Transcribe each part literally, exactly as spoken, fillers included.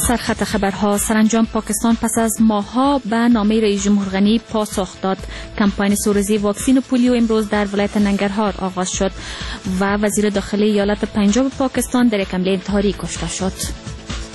سرخط خبرها. سرانجام پاکستان پس از ماه‌ها به نامه رئیس جمهور غنی پاسخ داد. کمپاین سوریزی واکسن پولیو امروز در ولایت ننگرهار آغاز شد و وزیر داخلی ایالت پنجاب پاکستان در یک حمله انتحاری کشته شد.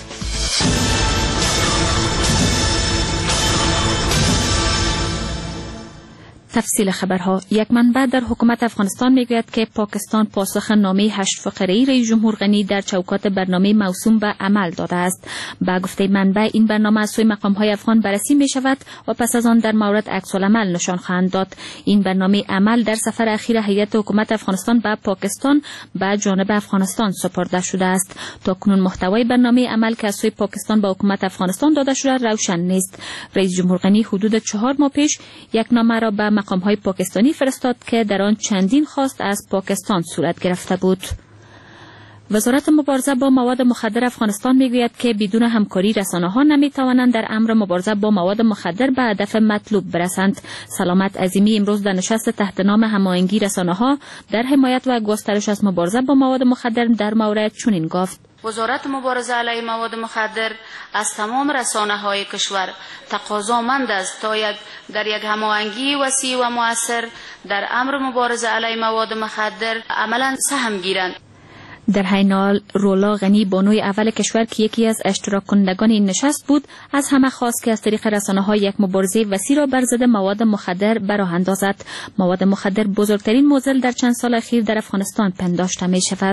تفصیل خبرها. یک منبع در حکومت افغانستان میگوید که پاکستان پاسخ نامه هشت فقره‌ای رئیس جمهور غنی در چوکات برنامه موسوم به عمل داده است. به گفته منبع این برنامه از سوی مقام‌های افغان بررسی می شود و پس از آن در مورد عکس‌العمل نشان خواهند داد. این برنامه عمل در سفر اخیر هیئت حکومت افغانستان به پاکستان به جانب افغانستان سپرده شده است. تاکنون محتوای برنامه عمل که از سوی پاکستان به حکومت افغانستان داده شده روشن نیست. رئیس جمهور غنی حدود چهار ماه پیش یک نامه را به مقام‌های پاکستانی فرستاد که در آن چندین خواست از پاکستان صورت گرفته بود. وزارت مبارزه با مواد مخدر افغانستان میگوید که بدون همکاری رسانه‌ها نمی‌توانند در امر مبارزه با مواد مخدر به هدف مطلوب برسند. سلامت عظیمی امروز در نشست تحت نام هماهنگی رسانه‌ها در حمایت و گسترش از مبارزه با مواد مخدر در مورد چنین گفت: وزارت مبارزه علیه مواد مخدر از تمام رسانه‌های کشور تقاضامند است تا یک در یک هماهنگی وسیع و مؤثر در امر مبارزه علیه مواد مخدر عملاً سهم گیرند. در حین حال رولا غنی بانوی اول کشور که یکی از اشتراک کنندگان این نشست بود از همه خواست که از طریق رسانه‌ها یک مبارزه وسیع را بر ضد مواد مخدر به راه اندازد. مواد مخدر بزرگترین معضل در چند سال اخیر در افغانستان پنداشته می شود.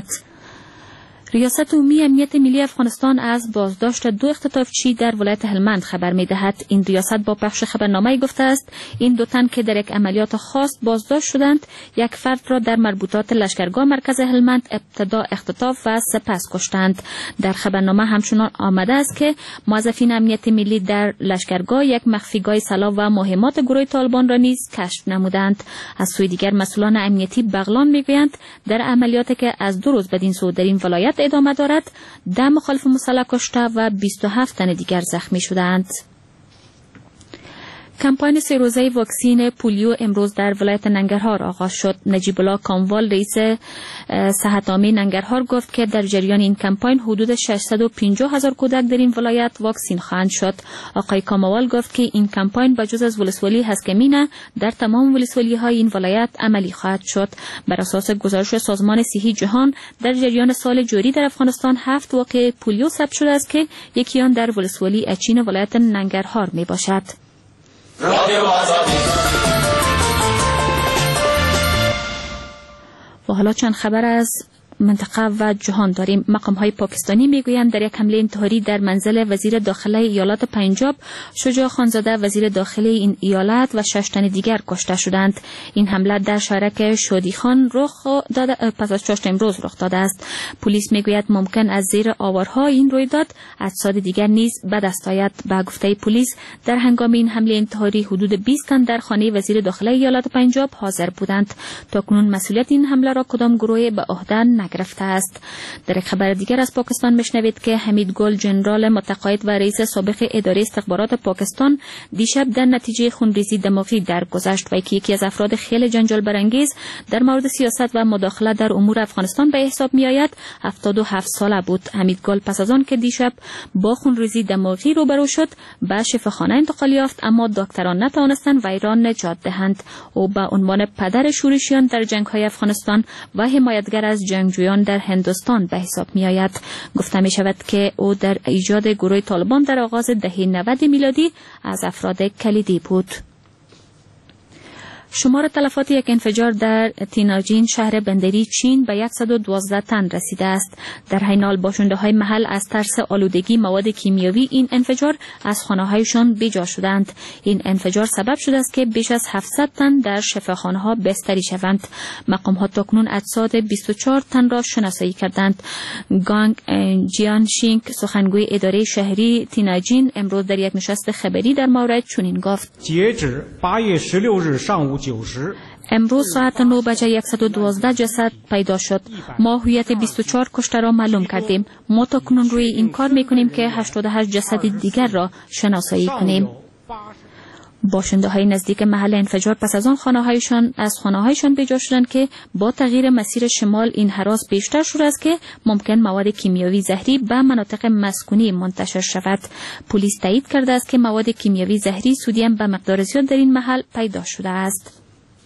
ریاست عمومی امنیت ملی افغانستان از بازداشت دو اختطافچی در ولایت هلمند خبر می‌دهد. این ریاست با پخش خبرنامه گفته است این دو تن که در یک عملیات خاص بازداشت شدند یک فرد را در مربوطات لشکرگاه مرکز هلمند ابتدا اختطاف و سپس کشتند. در خبرنامه همچنان آمده است که موظفین امنیت ملی در لشکرگاه یک مخفیگاه سلاح و مهمات گروه طالبان را نیز کشف نمودند. از سوی دیگر مسئولان امنیتی بغلان می‌گویند در عملیاتی که از دو روز بدین سو در این ولایت ادامه دارد ده مخالف مسلح کشته و بیست و هفت تن دیگر زخمی شدند. کمپاین سه روزه واکسن پولیو امروز در ولایت ننگرهار آغاز شد. نجیب الله کاموال رئیس صحت عامه ننگرهار گفت که در جریان این کمپاین حدود ششصد و پنجاه هزار کودک در این ولایت واکسن خواهند شد. آقای کاموال گفت که این کمپاین بجز از ولسوالی هسکمینه در تمام ولسوالی های این ولایت عملی خواهد شد. بر اساس گزارش سازمان صحی جهان در جریان سال جاری در افغانستان هفت واقعه پولیو ثبت شده است که یکی آن در ولسوالی اچین ولایت ننگرهار می باشد. و حالا چند خبر از منطقه و جهان داریم. مقام‌های پاکستانی میگویند در یک حمله انتحاری در منزل وزیر داخله ایالت پنجاب شجاع خانزاده وزیر داخله این ایالت و شش تن دیگر کشته شدند. این حمله در شهرک شادی خان رخ داده پس از چاشت امروز رخ داده است. پلیس میگوید ممکن از زیر آوارها این رویداد اجساد دیگر نیز به دست آید. به گفته پلیس در هنگام این حمله انتحاری حدود بیست تن در خانه وزیر داخله ایالت پنجاب حاضر بودند. تاکنون مسئولیت این حمله را کدام گروه به عهده گرفته است. در یک خبر دیگر از پاکستان میشنوید که حمید گل جنرال متقاعد و رئیس سابق اداره استخبارات پاکستان دیشب در نتیجه خونریزی دماغی درگذشت و یکی از افراد خیلی جنجال برانگیز در مورد سیاست و مداخله در امور افغانستان به حساب می آید هفتاد و هفت ساله بود. حمید گل پس از آن که دیشب با خونریزی دماغی روبرو شد به شفاخانه انتقال یافت اما دکتران نتوانستند وی را نجات دهند. او به عنوان پدر شورشیان در جنگ‌های افغانستان و حمایتگر از جنگ در هندوستان به حساب می آید. گفته می شود که او در ایجاد گروه طالبان در آغاز دهه نود میلادی از افراد کلیدی بود. شمار تلفات یک انفجار در تیناجین شهر بندری چین به صد و دوازده تن رسیده است. در حین حال باشنده‌های محل از ترس آلودگی مواد کیمیایی این انفجار از خانه‌هایشان بیجا شدند. این انفجار سبب شده است که بیش از هفتصد تن در شفاخانه‌ها بستری شوند. مقام‌ها تاکنون اجساد بیست و چهار تن را شناسایی کردند. گانگ جیانشینگ سخنگوی اداره شهری تیناجین امروز در یک نشست خبری در مورد چنین گفت: امروز ساعت نه بجه صد و دوازده جسد پیدا شد. ما هویت بیست و چهار کشته را معلوم کردیم. ما تاکنون روی این کار میکنیم که هشتاد و هشت جسد دیگر را شناسایی کنیم. باشنده های نزدیک محل انفجار پس از آن خانه هایشان از خانه هایشان بیجا شدند که با تغییر مسیر شمال این هراس بیشتر شده است که ممکن مواد کیمیاوی زهری به مناطق مسکونی منتشر شود. پلیس تایید کرده است که مواد کیمیاوی زهری سودیم به مقدار زیاد در این محل پیدا شده است.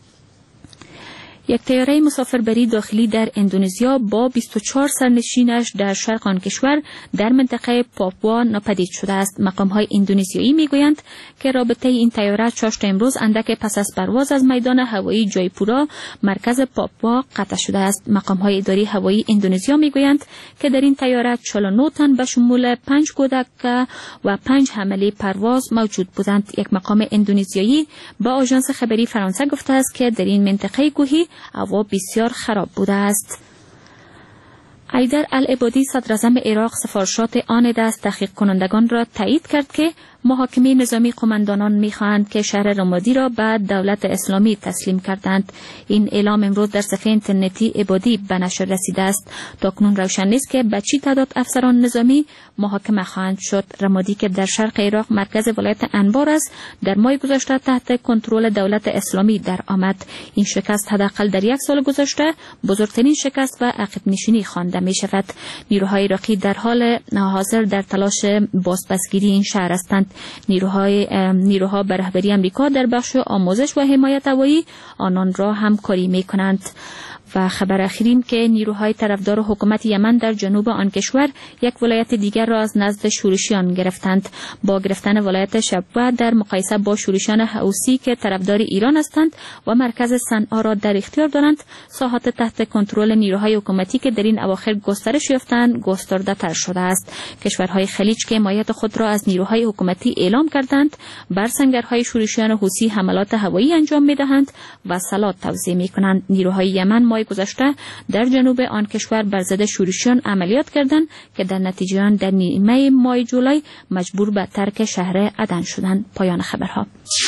یک طیاره مسافربری داخلی در اندونزیا با بیست و چهار سرنشینش در شرق آن کشور در منطقه پاپوا ناپدید شده است. مقام‌های اندونزیایی میگویند که رابطه این طیاره چاشت امروز اندک پس از پرواز از میدان هوایی جایپورا مرکز پاپوا قطع شده است. مقام‌های اداری هوایی اندونزیا میگویند که در این طیاره چهل و نه تن به شمول پنج کودک و پنج حامله پرواز موجود بودند. یک مقام اندونزیایی به آژانس خبری فرانسه گفته است که در این منطقه کوهی هوا بسیار خراب بوده است. ایدر العبادی صدر اعظم عراق سفارشات آن دست تحقیق کنندگان را تایید کرد که محاکمه نظامی قماندانان می‌خواهند که شهر رمادی را به دولت اسلامی تسلیم کردند. این اعلام امروز در صفحه اینترنتی عبادی به نشر رسیده است. تاکنون روشن نیست که به چی تعداد افسران نظامی محاکمه خواهند شد. رمادی که در شرق عراق مرکز ولایت انبار است، در ماه گذشته تحت کنترل دولت اسلامی در آمد. این شکست حداقل در یک سال گذشته بزرگترین شکست و عقب نشینی خوانده می شود. نیروهای عراقی در حال حاضر در تلاش بازپسگیری این شهر هستند. نیروهای نیروها به رهبری امریکا در بخش آموزش و حمایت هوایی آنان را همکاری می کنند. و خبر اخیرین که نیروهای طرفدار حکومت یمن در جنوب آن کشور یک ولایت دیگر را از نزد شورشیان گرفتند. با گرفتن ولایت شبوه در مقایسه با شورشیان حوثی که طرفدار ایران هستند و مرکز صنعا را در اختیار دارند، ساحات تحت کنترل نیروهای حکومتی که در این اواخر گسترش یافتند گسترده تر شده است. کشورهای خلیج که حمایت خود را از نیروهای حکومتی اعلام کردند، بر سنگرهای شورشیان حوثی حملات هوایی انجام می‌دهند و سلاح توزیع می‌کنند. نیروهای یمن ماه گذشته در جنوب آن کشور بر ضد شورشیان عملیات کردند که در نتیجه آن در نیمه ماه جولای مجبور به ترک شهر عدن شدند. پایان خبرها.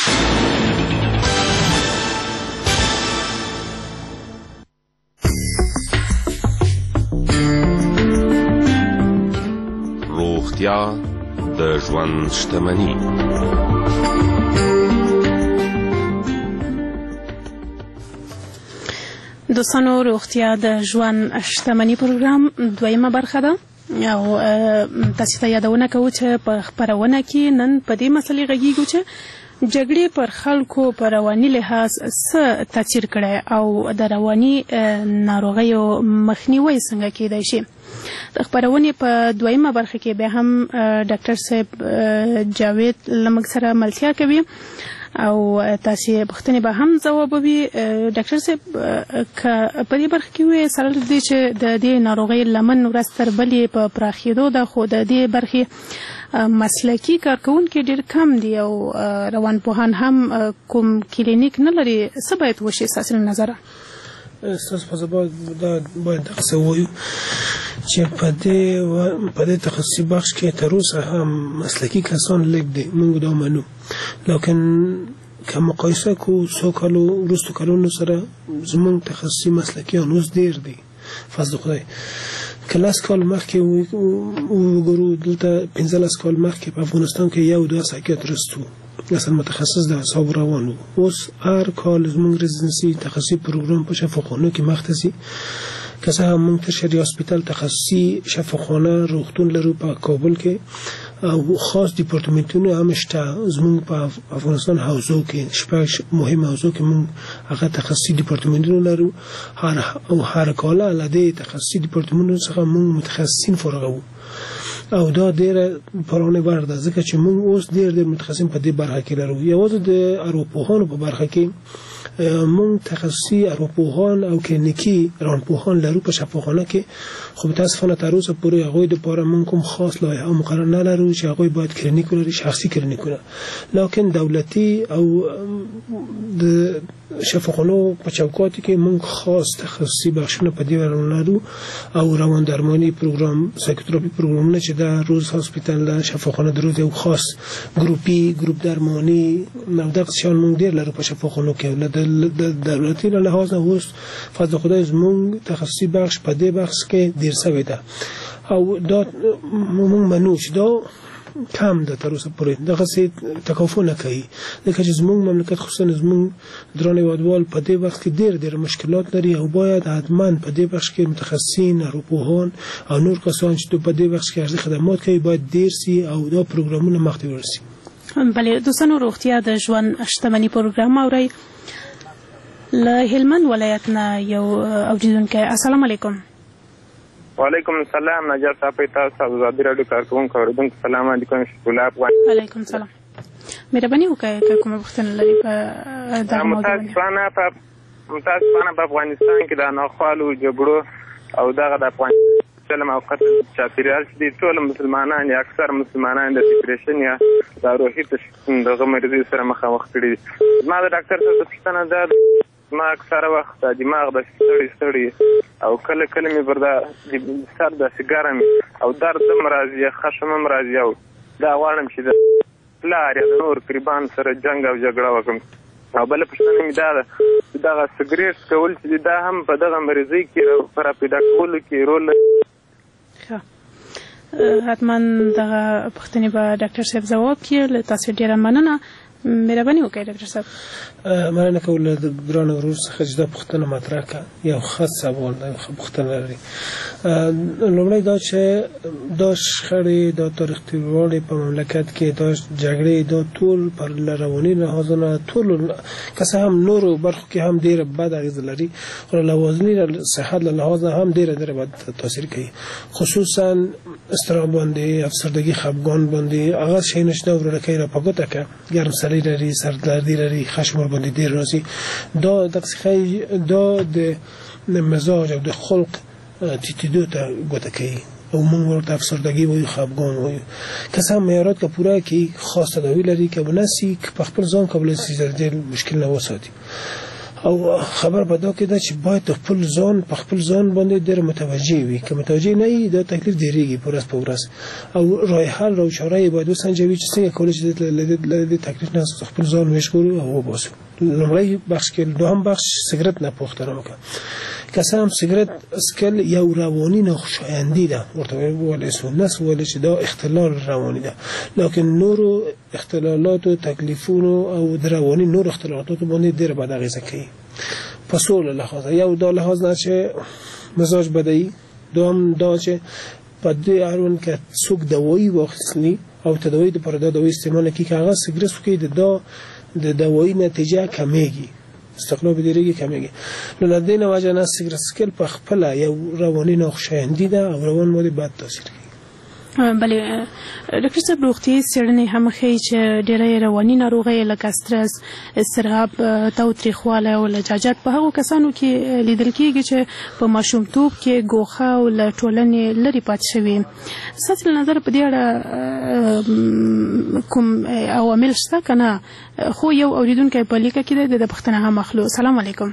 روغتیا د ژوند شتمني. دوستانو، روغتیا د ژوند شتمني پروګرام دویمه برخه ده او تاسو ته یادونه کوو چې په خبرونه کې نن په دې مسلې غږیږو چې جګړې پر خلکو په رواني لحاظ څه تاثیر کړی او د رواني ناروغیو مخنیوی څنګه کېدای شي. د خبرونې په دویمه برخه کې به هم ډاکټر صاحب جاوید لمګ سره ملتیا کوي او تاسو پوښتنې به هم ځوابوي. ډاکټر صاحب که په دې برخه کې وایي سره دې چې د دې ناروغۍ لمن ورځ تر بلې په پراخېدو ده، خو د دې برخې مسلکي کارکوونکي ډېر کم دي او روانپوهان هم کوم کلینیک نه لري. څه باید وشي ستاسو له نظره؟ ستاسو په ځواب باید دغسې ووایو چې په دې په دې تخصصي بخش کې تر اوسه هم مسلکي کسان لږ دي، موږ دا منو. لیکن که مقایسه کو څو کالو وروستو کلونو سره زموږ تخصصي مسلکیان اوس ډېر دي، فضل خدای. که لس کال مخکې وګورو، دلته پنځلس کال مخکې په افغانستان کې یو دوه سایکیاتریست وو، اصلا متخصص د اعصاب روان وو. اوس هر کال زموږ رزیدنسي تخصصي پروګرام په شفاخانو کې مختصي که څه هم موږ ترشري هاسپیټل تخصصي شفاخانه روغتون لرو په کابل کې او خاص ډیپارتمنټونه هم شته. زموږ په افغانستان حوزو کې شپږ مهم حوزو کې موږ هغه تخصصي ډیپارتمنټونه لرو او هر کاله له دې تخصصي ډیپارتمنټونو څخه موږ متخصصین فارغوو او دا ډېره پرانه بار ده، ځکه چې موږ اوس ډېر ډېر متخصصین په دې برخه کې لرو. یوازې د ارواپوهانو په برخه کې موږ تخصصي ارواپوهان او کلینیکي روانپوهان لرو په شفاخانه کې، خو متاسفانه تر اوسه پورې هغوی دپاره موږ کوم خاص لایحه مقرر نه لرو چې هغوی باید کلینیک ولري، شخصي کلینیکونه. لیکن دولتي او د شفاخانو په چوکاټ کې موږ خاص تخصصي بخشونه په دې لرو او روان درماني پروګرام، سایکوتراپي پروګرامونه چې د روز هاسپیټل د شفاخانه د روز یو خاص ګروپي ګروپ درماني او دغه شیان موږ ډېر لرو په شفاخانو کې. د دولتي له لحاظ نه اوس فضل خدای زموږ تخصصي بخش په دې بخش کې ډېر سوی ده او دا موږ منو چې دا کم ده تر اوسه پورې دغه سي تکافو نه کوي ځکه چې زموږ مملکت خصوصا زموږ درانه هیوادوال په دې وخت کې ډېر ډېر مشکلات لري او باید حتما په دې بخش کې متخصصین روپوهان او نور کسان چې په دې بخش کې ارزښت خدمات کوي باید ډېر سي او دا پروګرامونه مخته ورسي. بله دوستانو روغتیا د ژوند شتمنۍ پروګرام اوري له هلمند ولایت نه یو اوریدونکی. السلام علیکم. وعلیکم السلام. نجار صاحب تاسو آزادی رادیو کارکونکو اوریدونکو سلام علیکم. شکر افغان. وعلیکم السلام. مهرباني وکړئ که کومه پوښتنه لري په دغه موضوع باندې. متاسفانه متاسفانه په افغانستان کې د ناخوالو جګړو او دغه د افغانستان ظلم او قتل چاپیریال چې ټول مسلمانان یا اکثر مسلمانان د ډیپریشن یا د روحي دغه مرضي سره مخامخ کړي دي. ما د ډاکټر څخه پوښتنه ده ما اکثر وخت د دماغ د ستړي ستړي او کله کله مې پر د سر داسې ګرم او درد هم راځي خشم هم راځي او دا غواړم چې د پلار یا د نور قربان سره جنګ او جګړه وکړم. او بله پوښتنه مې دا ده چې دغه سګرېټ کول چې دا هم په دغه مرضۍ کې پر پیدا کولو کې رول لري. حتما دغه پوښتنې به ډاکټر صاحب ځواب کړي. له تاسو ډېره مننه. مهرباني وکړئ ډاکټر صاحب. مننه کوم له ګران ورور څخه چې دا پوښتنه مطرح کړه. یو خاص سوال دی پوښتنه لري. لومړی دا چې دا شخړې دا تاریخ تیروالی په مملکت کې دا جګړې دا ټول پر رواني لحاظونه ټول که څه هم نورو برخو کې هم ډېره بد اغېزه لري خو لوازمي صحت له لحاظه هم ډېره ډېره بد تاثیر کوي خصوصا اضطراب باندې افسردگی خفګان باندې هغه شی نشته ورکه را پګوته که ګرم سړی لري سردردي لري خشم باندې ډېر راځي دا دغه دا د مزاج او د خلق تیتیدو ته ګوته کوي او موږ ورته افسردگی وایو خفګان وایو که څه معیارات که پوره کړي خاص تداوی لري که ونسي که په خپل ځان قابل سي مشکل نه وساتي او خبر پیدا کېده چې باید خپل ځان په خپل ځان باندې ډېر متوجه وي که متوجه نه وي دا تکلیف ډېرېږي په ورځ په ورځ او راه حل او چاره یې باید وسنجوي چې څنګه کولی شي له دې تکلیف نه خپل ځان وژغورو او وباسو. لومړی بخش کې دوهم بخش سګرټ نه پوښتنه وکړه که څه هم سګرټ څکل یو رواني ناخوشایندي ده ورته ویلی سو نس ویلی چې دا اختلال رواني ده لیکن نورو اختلالاتو تکلیفونو او د رواني نور اختلالاتو باندې ډېر بد اغېزه کوي په څو لحاظه. یو دا لحاظ نه چې مزاج بدوي دوم دا چې په دې اړوند که څوک دوایي واخیستلي او تداوی دپاره دا دوایي استعمال کړي که هغه سګرټ وکړي د دا د دوایي نتیجه کمیږي استقلاب ډېرېږي کمیږي نو له دې نه وجه نه سګرټ څکل په خپله یو رواني ناخوشایندي ده او روان باندې بد تاثیر کوي. بله ډاکټر صاحب روغتیایي څېړنې هم ښیي چې ډېری رواني ناروغۍ لکه سټرس اضطراب تاوتریخوالی او لجاجت په هغو کسانو کې لیدل کېږي چې په ماشومتوب کې ګوښه او له ټولنې لرې پاتې شوي. ستاسې له نظره په دې اړه کوم عوامل شته که نه؟ خو یو اورېدونکی په لیکه کې دی د ده پوښتنه هم اخلو. سلام علیکم.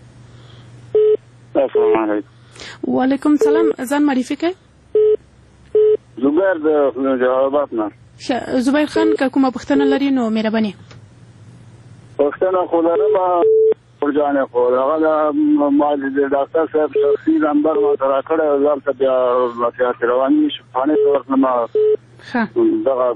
السلام علیکم. وعلیکم سلام. ځان معرفي کړئ. زبیر د جوابات نه. زبیر خان که کومه پوښتنه لري نو مهرباني. پوښتنه خو لرم جانې خو هغه ما د ډاکټر صاحب شخصي نمبر ما ته راکړی او ځان ته بیا نصیحت رواني شفانې ته ورکړم. دغه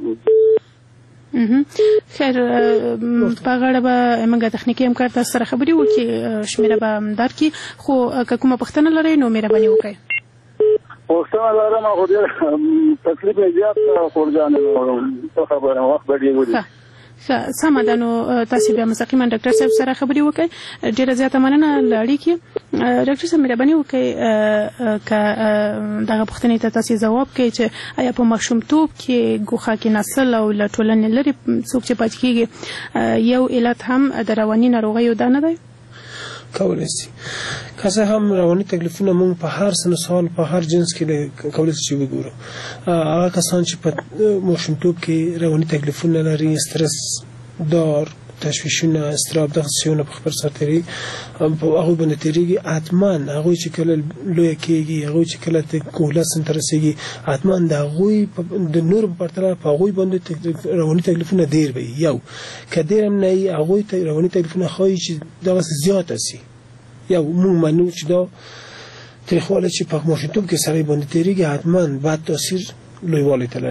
خیر په غاړه به موږ تخنیکي همکار تاسو سره خبرې وکړي شمېره به هم درکړي خو که کومه پوښتنه لرئ نو مهرباني وکړئ. پوښتنه لرم خو ډېر تکلیف یې زیات خور جانې څه خبره وخت به ډېر ولي. ښه سمه ده نو تاسې بیا مستقیما ډاکټر صاحب سره خبرې وکړئ. ډېره زیاته مننه له اړیکې. ډاکټر صاحب مهرباني وکړئ که دغه پوښتنې ته تاسې ځواب کوئ چې آیا په ماشومتوب کې ګوښه کېناستل او له ټولنې لرې څوک چې پاتې کېږي یو علت هم د رواني ناروغیو دا نه دی؟ کولی شي که څه هم رواني تکلیفونه موږ په هر سن سال په هر جنس کې کولی شي چې وګورو. هغه کسان چې په ماشومتوب کې رواني تکلیفونه لري استرس دار تشویشونه اضطراب دغه څیونه په خپل سر تېرېږي هغوی باندې تېرېږي حتما هغوی چې کله لویه کېږي هغوی چې کله کهوله سن ته رسېږي حتما د هغوی د نورو په پرتله په هغوی باندې رواني تکلیفونه ډېر به وي. یو که ډېر هم نه وي هغوی رواني تکلیفونه ښایي چې دغسې زیاته سي. یو موږ منو چې دا تریخوالی چې په ماشومتوب کې سړی باندې تېرېږي حتما بد تاثیر لویوالي ته لري.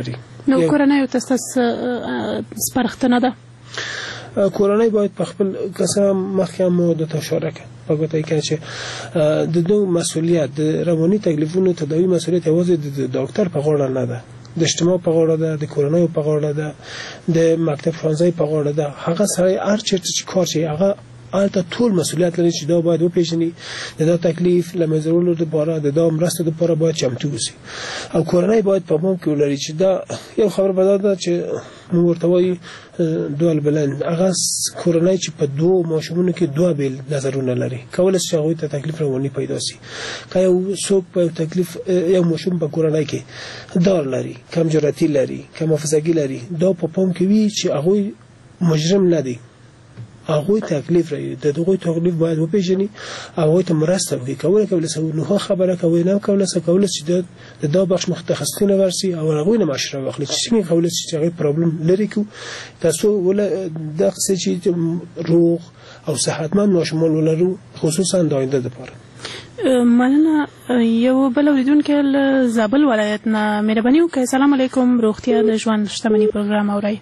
نو کورنۍ ته ستاسو سپارښتنه ده کورنۍ باید په خپل کسه مخکې مو د اشاره کړ په ګوته کې چې د دوه مسؤلیت د رواني تکلیفونو تداوی مسؤلیت یوازې د ډاکټر په غاړه نه ده، د اجتماع په غاړه ده، د کورنۍ په غاړه ده، د مکتب ښوونځي په غاړه ده. هغه سره هر چیرته چې کار شي هغه البته ټول مسؤلیت لري چې دا باید وپېژني، د دا تکلیف له منځورولو لپاره د دا مرسته لپاره باید چمتو اوسي او کورنۍ باید په پام کې ولري چې دا یو خبره به دا ده چې موږ ورته وایو دوه بلند. هغه کورنۍ چې په دوه ماشومونو کې دوه بیل نظرونه لري کولی شي هغوی ته تکلیف رواني پیدا شي. که یو څوک په تکلیف یو ماشوم په کورنۍ کې دار لري، کمجراتي لري، کم حافظګي لري، دا په پام کې وي چې هغوی مجرم نه دي، هغوی تکلیف لري، د هغوی تکلیف باید وپېژني، هغوی ته مرسته وکړي. کولی کولی شي نو خبره کوي نه کولی شي کولی شي د دا بخش متخصصینه ورسي او هغوی نه مشوره واخلي چې څنګه کولی شي چې هغوی پرابلم لري کو تاسو ول دغه چې روغ او صحتمند ماشومان ولرو خصوصا د آینده لپاره. مننه. یو بل اوریدونکو له زابل ولایت نه مهرباني وکړئ. السلام علیکم، روغتیا د ژوند شتمنۍ پروګرام اورئ.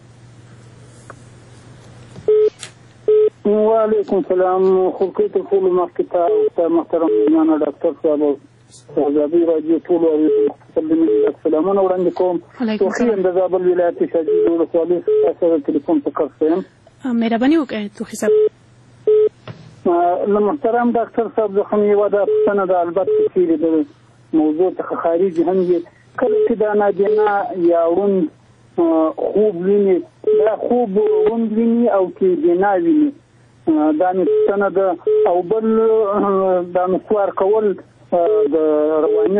وعلیکم السلام. خو کې ته ټول مخکته او محترم میلمانه ډاکټر صاحب او زابل راډیو ټول او سلامونه وړاندې کوم. توخی د زابل ولایت شاجوی ولسوالۍ سره ټلیفون په کار یم. مهرباني وکړئ توخی صاحب. نو محترم ډاکټر صاحب زه هم یو د پښتنه د البته چې د موضوع څخه خارج هم یې کله چې دا نابینا یا ورون خوب ویني دا خوب ورون ویني او کې بینا ویني دا نشته ده او بل دا مسوار کول د رواني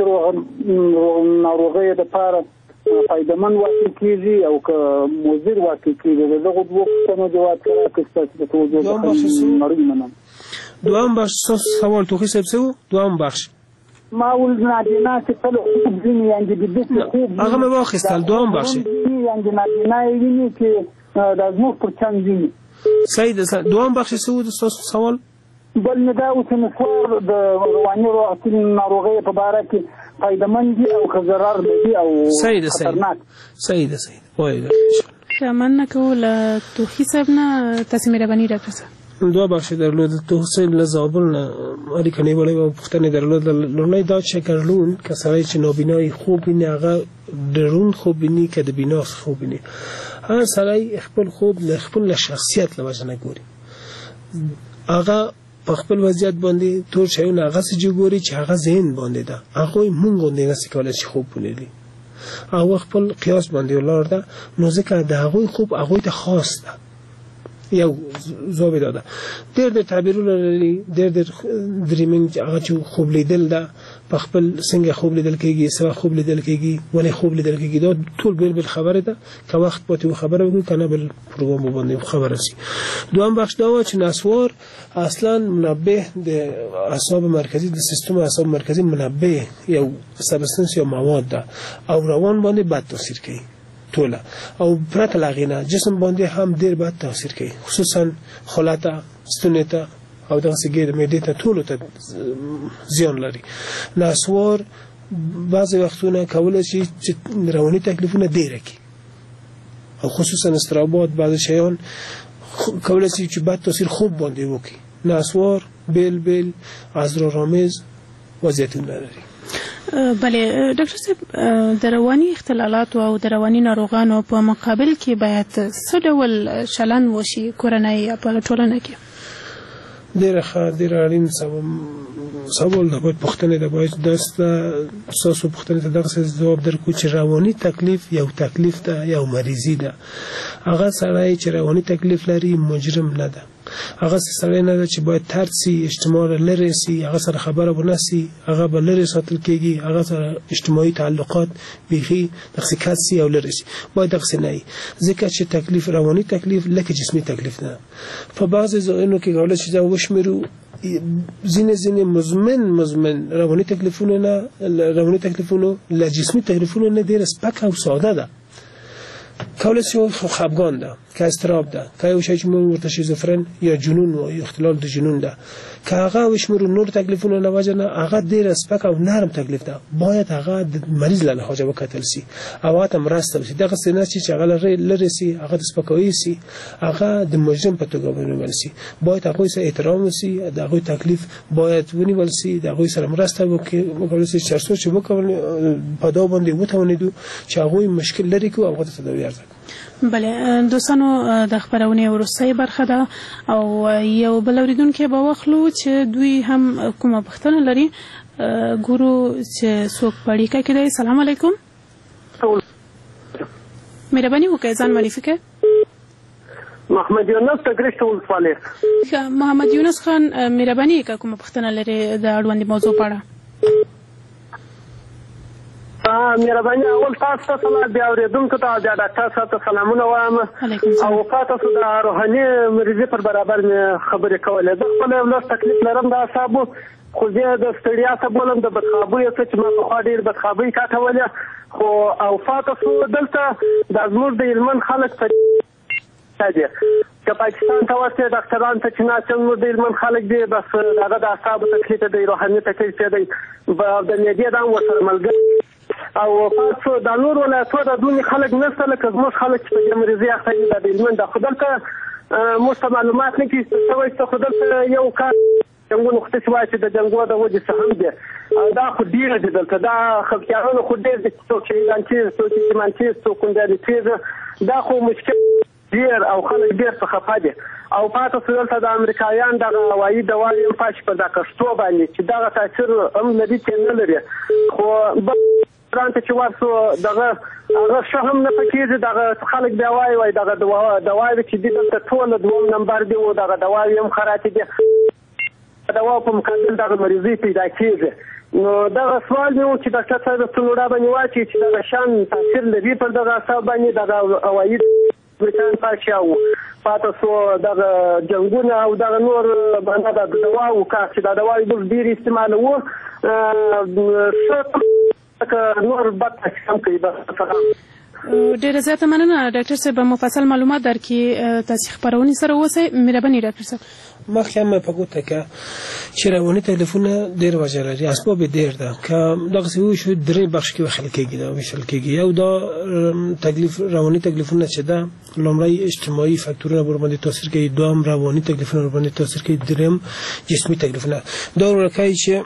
ناروغۍ لپاره فایدمن واقع کیږي او که مضر واقع کیږي. دغه دوه څه جواب راکړئ چې د توجه مړینه. دوام بخش سوال توخی صاحب سو دوام بخش ما ول نادینا چې په خوب ویني یعنی د دې خوب هغه مې واخیستل دوام بخش یعنی نادینا ویني چې د زموږ پر چنګ ویني. صحیح ده. دوام بخش سو د سوال بل نه دا اوس مسوار د رواني ناروغۍ په اړه کې فایدمن دي او که ضرر لري او صحیح ده. صحیح ده. صحیح وایي شامن کول توخی صاحب نه تاسو مهرباني راکړئ. دوه بخش درلود. تو حسین لزابل نه اړیکه نیولې او پښتنې درلود. لومړی دا چې کارلون کسای چې نابینای خوب ویني هغه درون خوب ویني که د بینا خوب ویني. هر سړی خپل خوب له خپل شخصیت له وجه نه ګوري. هغه په خپل وضعیت باندې ټول شیونه هغه څه ګوري چې هغه ذهن باندې ده. هغه مونږ نه نسي کولای چې خوب ونیلي. هغه خپل قیاس باندې ولر ده نو ځکه د هغه خوب هغه ته خاص ده. یو زوبې ده ډېر د تعبیرونه لري. ډېر د دریمینګ هغه چې خوب لیدل ده په خپل څنګه خوب لیدل کېږي، سوا خوب لیدل کېږي، ولې خوب لیدل کېږي. دا ټول بیل بیل خبره ده. که وخت پاتې خبره وکړو کنه بل پروګرام باندې خبره شي. دوام بخش دا چې نسوار اصلا منبه د اعصاب مرکزی د سیستم اعصاب مرکزی منبه یو سبستانس یا مواد ده او روان باندې بد تاثیر کوي ټوله او پرته لاغینه جسم باندې هم ډیر بد تاثیر کوي، خصوصا خلاته ستونته او دغه سګید معدې ته ټولو ته زیان لري. نسوار بعضی وختونه کولای شي چې رواني تکلیفونه ډیر کړي او خصوصا استرابات بعض شیان کولای شي چې بد تاثیر خوب باندې وکړي. نسوار بیل بیل ازرارآمیز وضعیتونه لري. بله ډاکټر صاحب د رواني اختلالات او د رواني ناروغانو په مقابل کې باید څه ډول چلند وشي کورنۍ په ټولنه کې؟ ډېره ښه ډېره اړین سوال ده. باید پوښتنې ده باید داسته ستاسو پوښتنې ته دغسې ځواب درکړو چې رواني تکلیف یو تکلیف ده، یو مریضي ده. هغه سړی چې رواني تکلیف لري مجرم نه ده. هغه سړی نه ده چې باید طرد سي، اجتماع لرې سي، هغه سره خبره ونه سي، هغه به لرې ساتل کېږي، هغه سره اجتماعي تعلقات بیخي دغسې کت سي او لرې سي. باید دغسې نه وي ځکه چې تکلیف رواني تکلیف لکه جسمي تکلیف نه. په بعضې ځایونو کې کولی شي دا وشمېرو ځینې ځینې مزمن مزمن رواني تکلیفونه نه رواني تکلیفونه له جسمي تکلیفونو نه ډېره سپکه او ساده ده. کولای شي خفګان ده که اضطراب ده که یو شی چې موږ ورته شیزوفرن یا جنون وایو اختلال د جنون ده که هغه وشمرو نور تکلیفونه نه وجه نه هغه ډیر سپک او نرم تکلیف ده باید هغه د مریض له لحاظه وکتل سي او هغه مرسته وسي دغه څه نه چې هغه لري سي هغه د سپکوي سي هغه د مجرم په توګه ونیول سي باید هغه سره احترام وسي دغه تکلیف باید ونیول سي دغه سره مرسته وکړي سي چې څه چې وکول په دا باندې وتهونیدو چې هغه مشکل لري کو هغه ته تداوی ارزه بله دوستانو د خبرونه ورسې برخه ده او یو بل اوریدونکو به واخلو چې دوی هم کومه پښتنه لري ګورو چې څوک پړی کوي کړي سلام علیکم مهرباني وکړئ ځان معرفي کړئ محمد یونس تګریشت ولسواله محمد یونس خان مهرباني وکړئ کومه پښتنه لري د اړوند موضوع په اړه مهرباني اول تاسو ته سلام بیا اوریدونکو ته د ډاکټر صاحب ته سلامونه وایم او تاسو د روحاني مریضي پر برابر خبرې کولې د خپل ولر تکلیف لرم د اعصابو خو زه د ستړیا سبولم د بدخوابۍ څخه ما په خوا ډیر بدخوابۍ کاټولې خو او تاسو دلته د زموږ د علمن خلک په دي که پاکستان ته ورته ډاکټران ته چې ناڅنګ د علمن خلک دي بس هغه د اعصابو تکلیف دی روحاني تکلیف دی د میډیا د وسر ملګری او تاسو د نور ولایتونو د دونی خلک نسته لکه زموږ خلک چې په مریضي اخته دي د علمن د خدلته مو معلومات نه کیږي چې خدلته یو کار څنګه نقطه شوای چې د جنگو د وجه څخه هم دي دا خو ډیر دي دلته دا خبرونه خو ډیر دي چې لانچې چې مانچې څو کوندې دي دا خو مشکل ډیر او خلک ډیر څه خفه دي او پاتې سولته د امریکایان د هوایي دوايي هم پاش په دا کښتو باندې چې دا تاثیر هم ندي چې نه لري خو ته چې ورسو دغه هغه شهم نه پکېږي دغه خلک دی وای وای دغه دوايي چې دي دلته ټول دوم نمبر دی او دغه دوايي هم خراتې دي دوا په مقابل دغه مریضي پیدا کیږي نو دا سوال دی چې ډاکټر صاحب څلورا باندې واچي چې دا شان تاثیر لري پر دغه اعصاب باندې دغه هوایي برتان پاشاو پاتاسو دغه جنگونه او دغه نور باندې د دوا او کار چې دا دوا د ډیر استعمال وو څه نور بد څه کوي ډیره زیاته مننه ډاکټر صاحب مفصل معلومات درکې تاسو خبرونه سره اوسئ مهرباني ډاکټر صاحب ما خیام په ګوته کې چې رواني تلیفونه ډېر وجه لري اسباب ډېر ده که دغه څه شو درې بخش کې وخل کېږي دا وشل کېږي یو دا تکلیف رواني تکلیفونه چې ده لومړی اجتماعي فاکتورونه ور باندې تاثیر کوي دوم رواني تکلیفونه ور باندې تاثیر کوي دریم جسمي تکلیفونه دا ورکه چې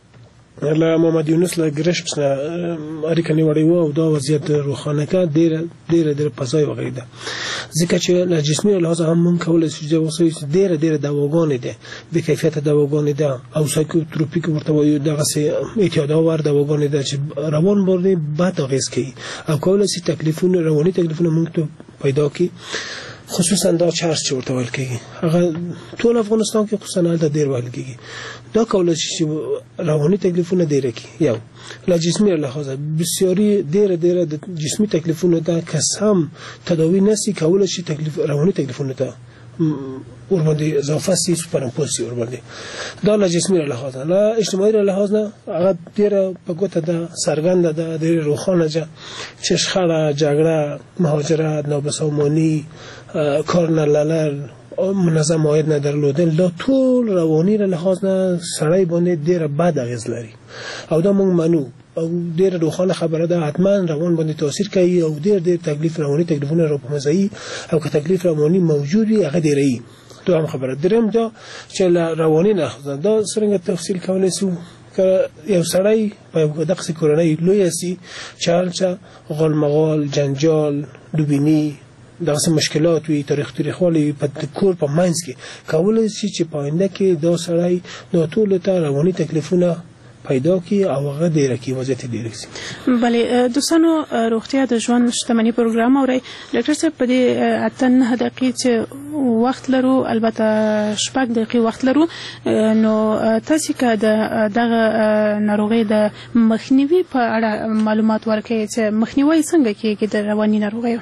له محمد یونس له ګرشپس نه اړیکه نیولې و او دا وضعیت روخانه کا ډېر ډېر ډېر پزای وغیره ده ځکه چې له جسمي لحاظ هم مونږ کولای شو چې وسوي ډېر ډېر دواګانې ده د کیفیت دواګانې ده او سایکوتروپیک ورته وایي دغه سي اعتیادآور دواګانې ده چې روان باندې بد اغیز کوي او کولای شي تکلیفونه رواني تکلیفونه مونږ ته پیدا کوي خصوصا دا چارج چې ورته ویل کېږي هغه ټول افغانستان کې خصوصا هلته ډېر ویل کېږي دا کولای شي چې رواني تکلیفونه ډېر کړي یو له جسمي لحاظ بسیاري ډېر ډېر د جسمي تکلیفونه دا کسام تداوی نسی کولای شي تکلیف رواني تکلیفونه ته ور باندې اضافه سي سوپرامپوز ور باندې دا له جسمي لحاظ نه اجتماعي لحاظ نه هغه ډېر په ګوته ده څرګنده ده ډېر روښانه ده چې شخړه جګړه مهاجرت نابسامانی کار نه لرل منظم عاید نه درلودل دا ټول رواني له لحاظ نه سړی باندې ډېر بد اغیز لري او دا موږ منو او ډېر روښانه خبره ده حتما روان باندې تاثیر کوي او ډېر ډېر تکلیف رواني تکلیفونه را په مزایي او که تکلیف رواني موجود وي هغه ډېرې دوه هم خبره دریم دا چې رواني نه دا څنګه تفصیل کولای شو که یو سړی په دغه کورنۍ لوی سي چالچا غلمغال جنجال دوبینی دغه مشکلات وي تاریخ تاریخوالي په کور په ماینز کې کولای شي چې پاینده کې دا سړی د ټول ته رواني تکلیفونه پیدا کی او هغه ډیره کی وضعیت ډیره شي. بله دوستانو روغتیا د ژوند شتمنۍ پروګرام اوري ډاکټر صاحب په دې اته نه دقیقې چې وخت لرو البته شپږ دقیقې وخت لرو نو تاسو که دغه ناروغي د مخنیوي په اړه معلومات ورکړئ چې مخنیوي څنګه کیږي د رواني ناروغیو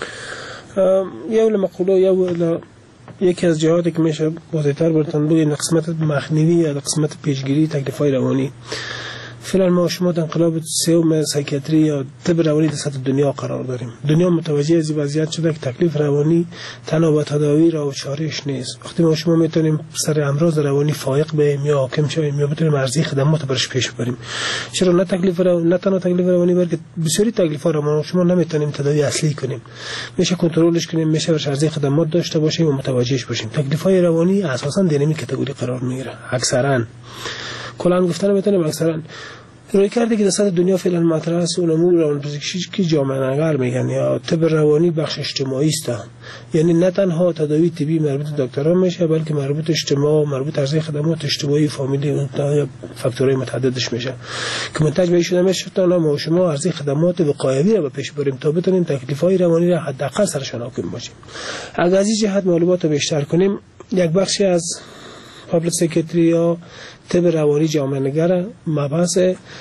یو له مقوله یو له یکی از جهاتی که میشه واضح‌تر برتن روی قسمت مخنیوی یا قسمت پیشگیری تکلیف‌های روانی فعلا ما شما در انقلاب سوم سایکیاتری یا طب روانی در سطح دنیا قرار داریم. دنیا متوجه از وضعیت شده که تکلیف روانی تنها با تداوی را و چارهش نیست. وقتی ما شما میتونیم سر امراض روانی فائق بیم یا حاکم شویم یا بتونیم ارزی خدمات برش پیش بریم. چرا نه تکلیف روانی، نه تنها تکلیف روانی بلکه بسیاری تکلیف‌ها را ما شما نمیتونیم تداوی اصلی کنیم. میشه کنترلش کنیم، میشه برش ارزی خدمات داشته باشیم و متوجهش باشیم. تکلیف‌های روانی اساساً در این کاتگوری قرار میگیره. اکثرا کلان گفتن میتونیم اکثرا روی کرده که در سطح دنیا فعلا مطرح است اون امور روانپزشکی که جامعه نگر میگن یا طب روانی بخش اجتماعی است، یعنی نه تنها تداوی طبی مربوط به دکتران میشه بلکه مربوط اجتماع، مربوط ارزی خدمات اجتماعی، فامیلی و فاکتورهای متعددش میشه که منتج به شده میشه تا ما شما ارزی خدمات وقایوی را به پیش بریم تا بتونیم تکلیف‌های روانی را حداقل سرشان حاکم باشیم. اگر از این جهت معلومات رو بیشتر کنیم، یک بخشی از پابلیک سایکیاتری یا طب روانی جامعه نگر مبحث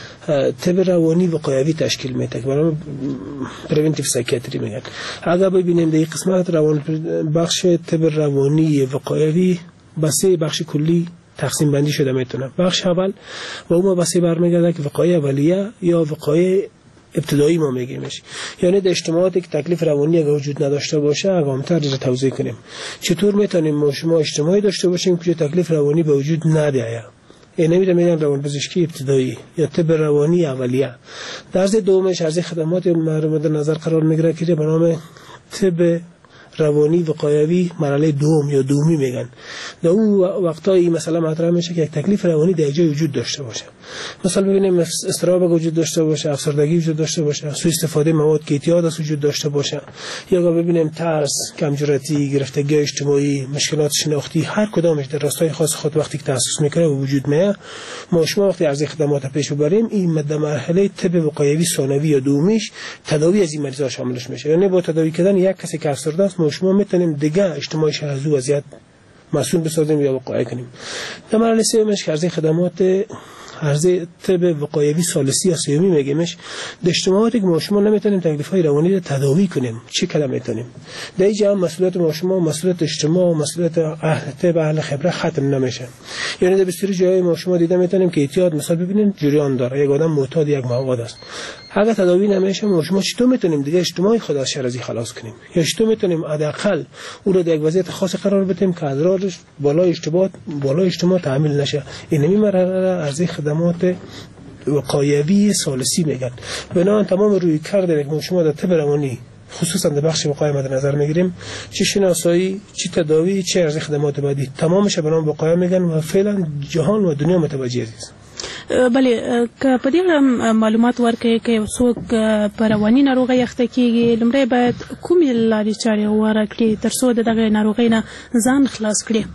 طب روانی وقایوی تشکیل میده که برای پریونتیو سایکیاتری میگن. اگر ببینیم در این قسمت روان بخش طب روانی وقایوی به سه بخش کلی تقسیم بندی شده میتونه. بخش اول و اون به سه برمیگرده که وقایع اولیه یا وقایع ابتدایی ما میگیمش، یعنی در اجتماعاتی که تکلیف روانی اگه وجود نداشته باشه اقامتر رو توضیح کنیم. چطور میتونیم ما شما اجتماعی داشته باشیم که تکلیف روانی به وجود ندهه؟ این نمیده میگن روانپزشکی ابتدایی یا طب روانی اولیه. درس دومش از خدمات مورد نظر قرار میگیره که به نام طب روانی وقایوی مرحله دوم یا دومی میگن. در اون وقتایی مثلا مطرح میشه که یک تکلیف روانی در جای وجود داشته باشه. مثلا ببینیم اضطراب وجود داشته باشه، افسردگی وجود داشته باشه، سوء استفاده مواد که اعتیاد از وجود داشته باشه، یا ببینیم ترس، کمجرتی، گرفتگی اجتماعی، مشکلات شناختی، هر کدامش در راستای خاص خود وقتی که تأسیس میکنه و وجود میاد، ما شما وقتی ارزی خدمات پیش ببریم این مد مرحله طب وقایوی ثانوی یا دومیش تداوی از این مریضا شاملش میشه. یعنی با تداوی کردن یک کسی که افسرده است ما شما میتونیم دیگه اجتماعی شهر از وضعیت مسئول بسازیم یا وقایع کنیم. در مرحله سومش که ارزی خدمات ارزی طب وقایوی ثالثی یا سومی میگیمش در اجتماعاتی که ما شما نمیتونیم تکلیف‌های روانی رو تداوی کنیم چه کلمه میتونیم. در اینجا مسئولیت ما شما، مسئولیت اجتماع و مسئولیت اهل طب اهل خبره ختم نمیشه. یعنی در بسیاری جای ما شما دیده میتونیم که اعتیاد مثلا ببینیم جریان داره، یک آدم معتاد یک مواد است، اگر تداوی نمیشه ما شما چطور میتونیم دیگه اجتماعی خود از شر از خلاص کنیم یا چطور میتونیم حداقل او رو در یک وضعیت خاصی قرار بدیم که اضرارش بالای اجتماع بالای اجتماع تحمل نشه. این نمی مرحله ارزی خدمات وقایوی ثالثی میگن. بنابراین تمام روی کرده که شما در طب روانی خصوصا در بخش وقایع مد نظر میگیریم، چه شناسایی، چه تداوی، چه ارزی خدمات بعدی تمامش به نام وقایع میگن و فعلا جهان و دنیا متوجه است. بله که په دې معلومات ورکړي که یو څوک په رواني ناروغۍ اخته کېږي لومړی باید کومې لارې چارې غوره کړي تر څو د دغې ناروغۍ نه ځان خلاص کړي؟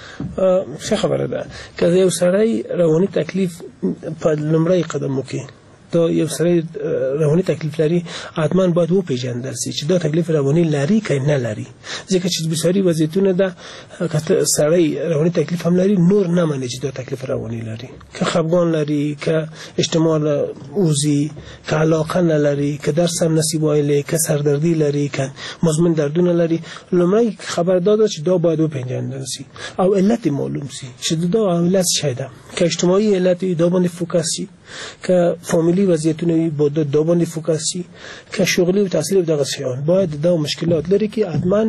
ښه خبره ده که یو سړی رواني تکلیف په لومړی قدم وکړي، دا یو سړی رواني تکلیف لري حتما باید وپېژندل شي چې دا تکلیف رواني لري که نه لري، ځکه چې بسیاري وضعیتونه ده که سړی رواني تکلیف هم لري نور نه مني چې دا تکلیف رواني لري، که خفګان لري، که اجتماع اوزي، که علاقه نه لري، که درس هم نصیب وایلی، که سردردی لري، که مزمن دردونه لري، لومړی خبر داده چې دا باید وپېژندل شي او علت معلوم شي چې دا علت شاید که اجتماعي علت دا باندې فوکس شي، که فامیلی وضعیتونه با دا باندې فوکس شي، که شغلی و تحصیلی و دغه شیان باید دا مشکلات لري که حتما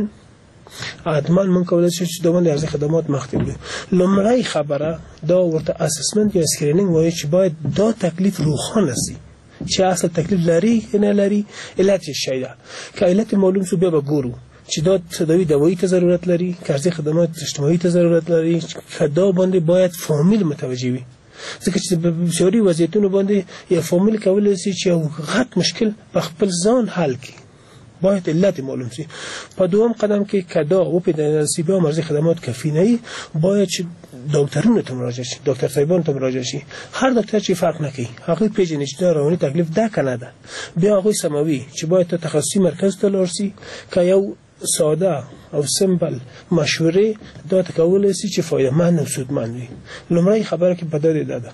حتما من کولای شي چې دا باندې ارزی خدمات مخته وي. لومړی خبره دا ورته اسسمنت یا اسکرینینګ وایي چې باید دا تکلیف روښانه شي چې اصل تکلیف لري نه لري، علت شاید که علت معلوم شو بیا به ګورو چې دا تداوی دوایی ته ضرورت لري، که ارزی خدمات اجتماعی ته ضرورت لري، که دا باندې باید فامیل متوجه وي، ځکه چې په بسیاري وضعیتونو باندې یو فامیل کولی شي چې یو غټ مشکل په خپل ځان حل کړي، باید علت معلوم شي. په دوم قدم کې که دا وپېژندل شي بیا ارزی خدمات کافي نه وي، باید چې دکترونو ته مراجعه شي، دکتر صاحبانو ته مراجعه شي. هر دکتر چې فرق نه کوي هغوی پېژني چې دا رواني تکلیف ده که نه ده، بیا هغوی سموي چې باید ته تخصصي مرکز ته لاړ شي که یو ساده او سمپل مشوره دا تکول سی چې فایده مند او سودمند وي. لومړی خبره کې په دې ده.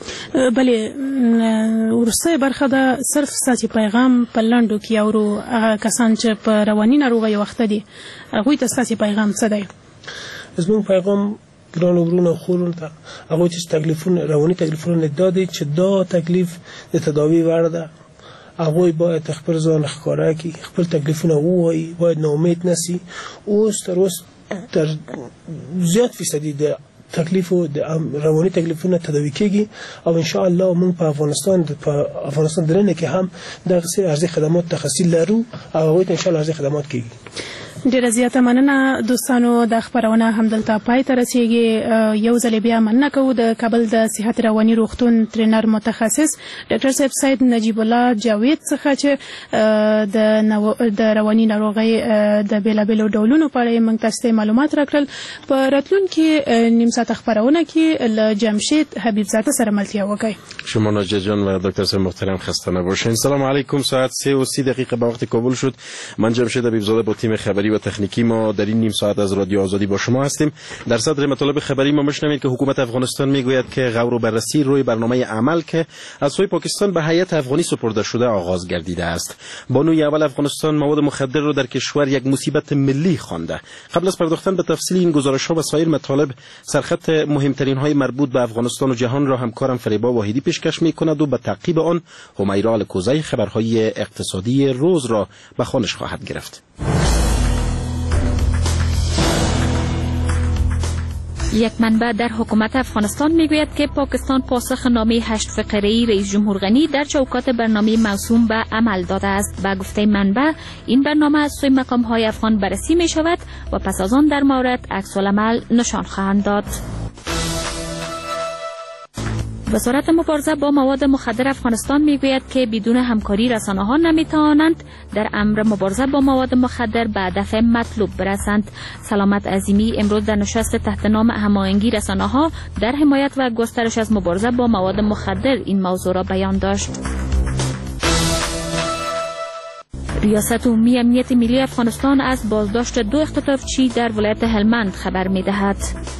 بله ورسته برخه ده صرف ستاسو پیغام په لاندو کې اورو هغه کسان چې په رواني ناروغۍ وخت دي هغوی ته ستاسو پیغام څه دی؟ زموږ پیغام ګران ورونه خورونه ته هغه چې تکلیفونه رواني تکلیفونه دادي چې دا تکلیف د تداوی وړ ده هغه باید خپل ځان ښکارا کړي خپل تکلیفونه ووایي باید ناامید نشي اوس تر اوس تر زیات فیصدي د تکلیف او د رواني تکلیفونه تداوی کیږي او ان شاء الله موږ په افغانستان په افغانستان درنه کې هم د ارزي خدمات تخصصي لرو او ان شاء الله ارزي خدمات کیږي. ډیره زیاته مننه دوستانو د خبرونه همدلته پای ته رسیږي. یو ځل بیا مننه کوو د کابل د صحت رواني روغتون ټرینر متخصص ډاکټر صاحب سید نجیب الله جاوید څخه چې د د رواني ناروغي د بیلابیلو ډولونو په اړه موږ تاسو ته معلومات راکړل. په راتلونکي نیم ساعت خبرونه کې له جمشید حبیب زاده سره ملتیا وکړي. شما ناجیه جان و دکتر صاحب محترم خسته نباشین. سلام علیکم. ساعت سه و سی دقیقه به وقت کابل شد. من جمشید حبیب زاده با تیم خبری و تکنیکی ما در این نیم ساعت از رادیو آزادی با شما هستیم. در صدر مطالب خبری ما میشنوید که حکومت افغانستان میگوید که غور و بررسی روی برنامه عمل که از سوی پاکستان به هیئت افغانی سپرده شده آغاز گردیده است. بانوی اول افغانستان مواد مخدر را در کشور یک مصیبت ملی خوانده. قبل از پرداختن به تفصیل این گزارش ها و سایر مطالب سرخط مهمترین های مربوط به افغانستان و جهان را همکارم فریبا واحدی پیشکش میکند و به تعقیب آن همیرا الکوزی خبرهای اقتصادی روز را به خوانش خواهد گرفت. یک منبع در حکومت افغانستان میگوید که پاکستان پاسخ نامه هشت فقره‌ای رئیس جمهور غنی در چوکات برنامه موسوم به عمل داده است. به گفته منبع این برنامه از سوی مقام‌های افغان بررسی می شود و پس از آن در مورد عکس‌العمل نشان خواهند داد. وزارت مبارزه با مواد مخدر افغانستان میگوید که بدون همکاری رسانه‌ها نمیتوانند در امر مبارزه با مواد مخدر به هدف مطلوب برسند. سلامت عظیمی امروز در نشست تحت نام هماهنگی رسانه‌ها در حمایت و گسترش از مبارزه با مواد مخدر این موضوع را بیان داشت. ریاست عمومی امنیت ملی افغانستان از بازداشت دو اختطافچی در ولایت هلمند خبر می‌دهد.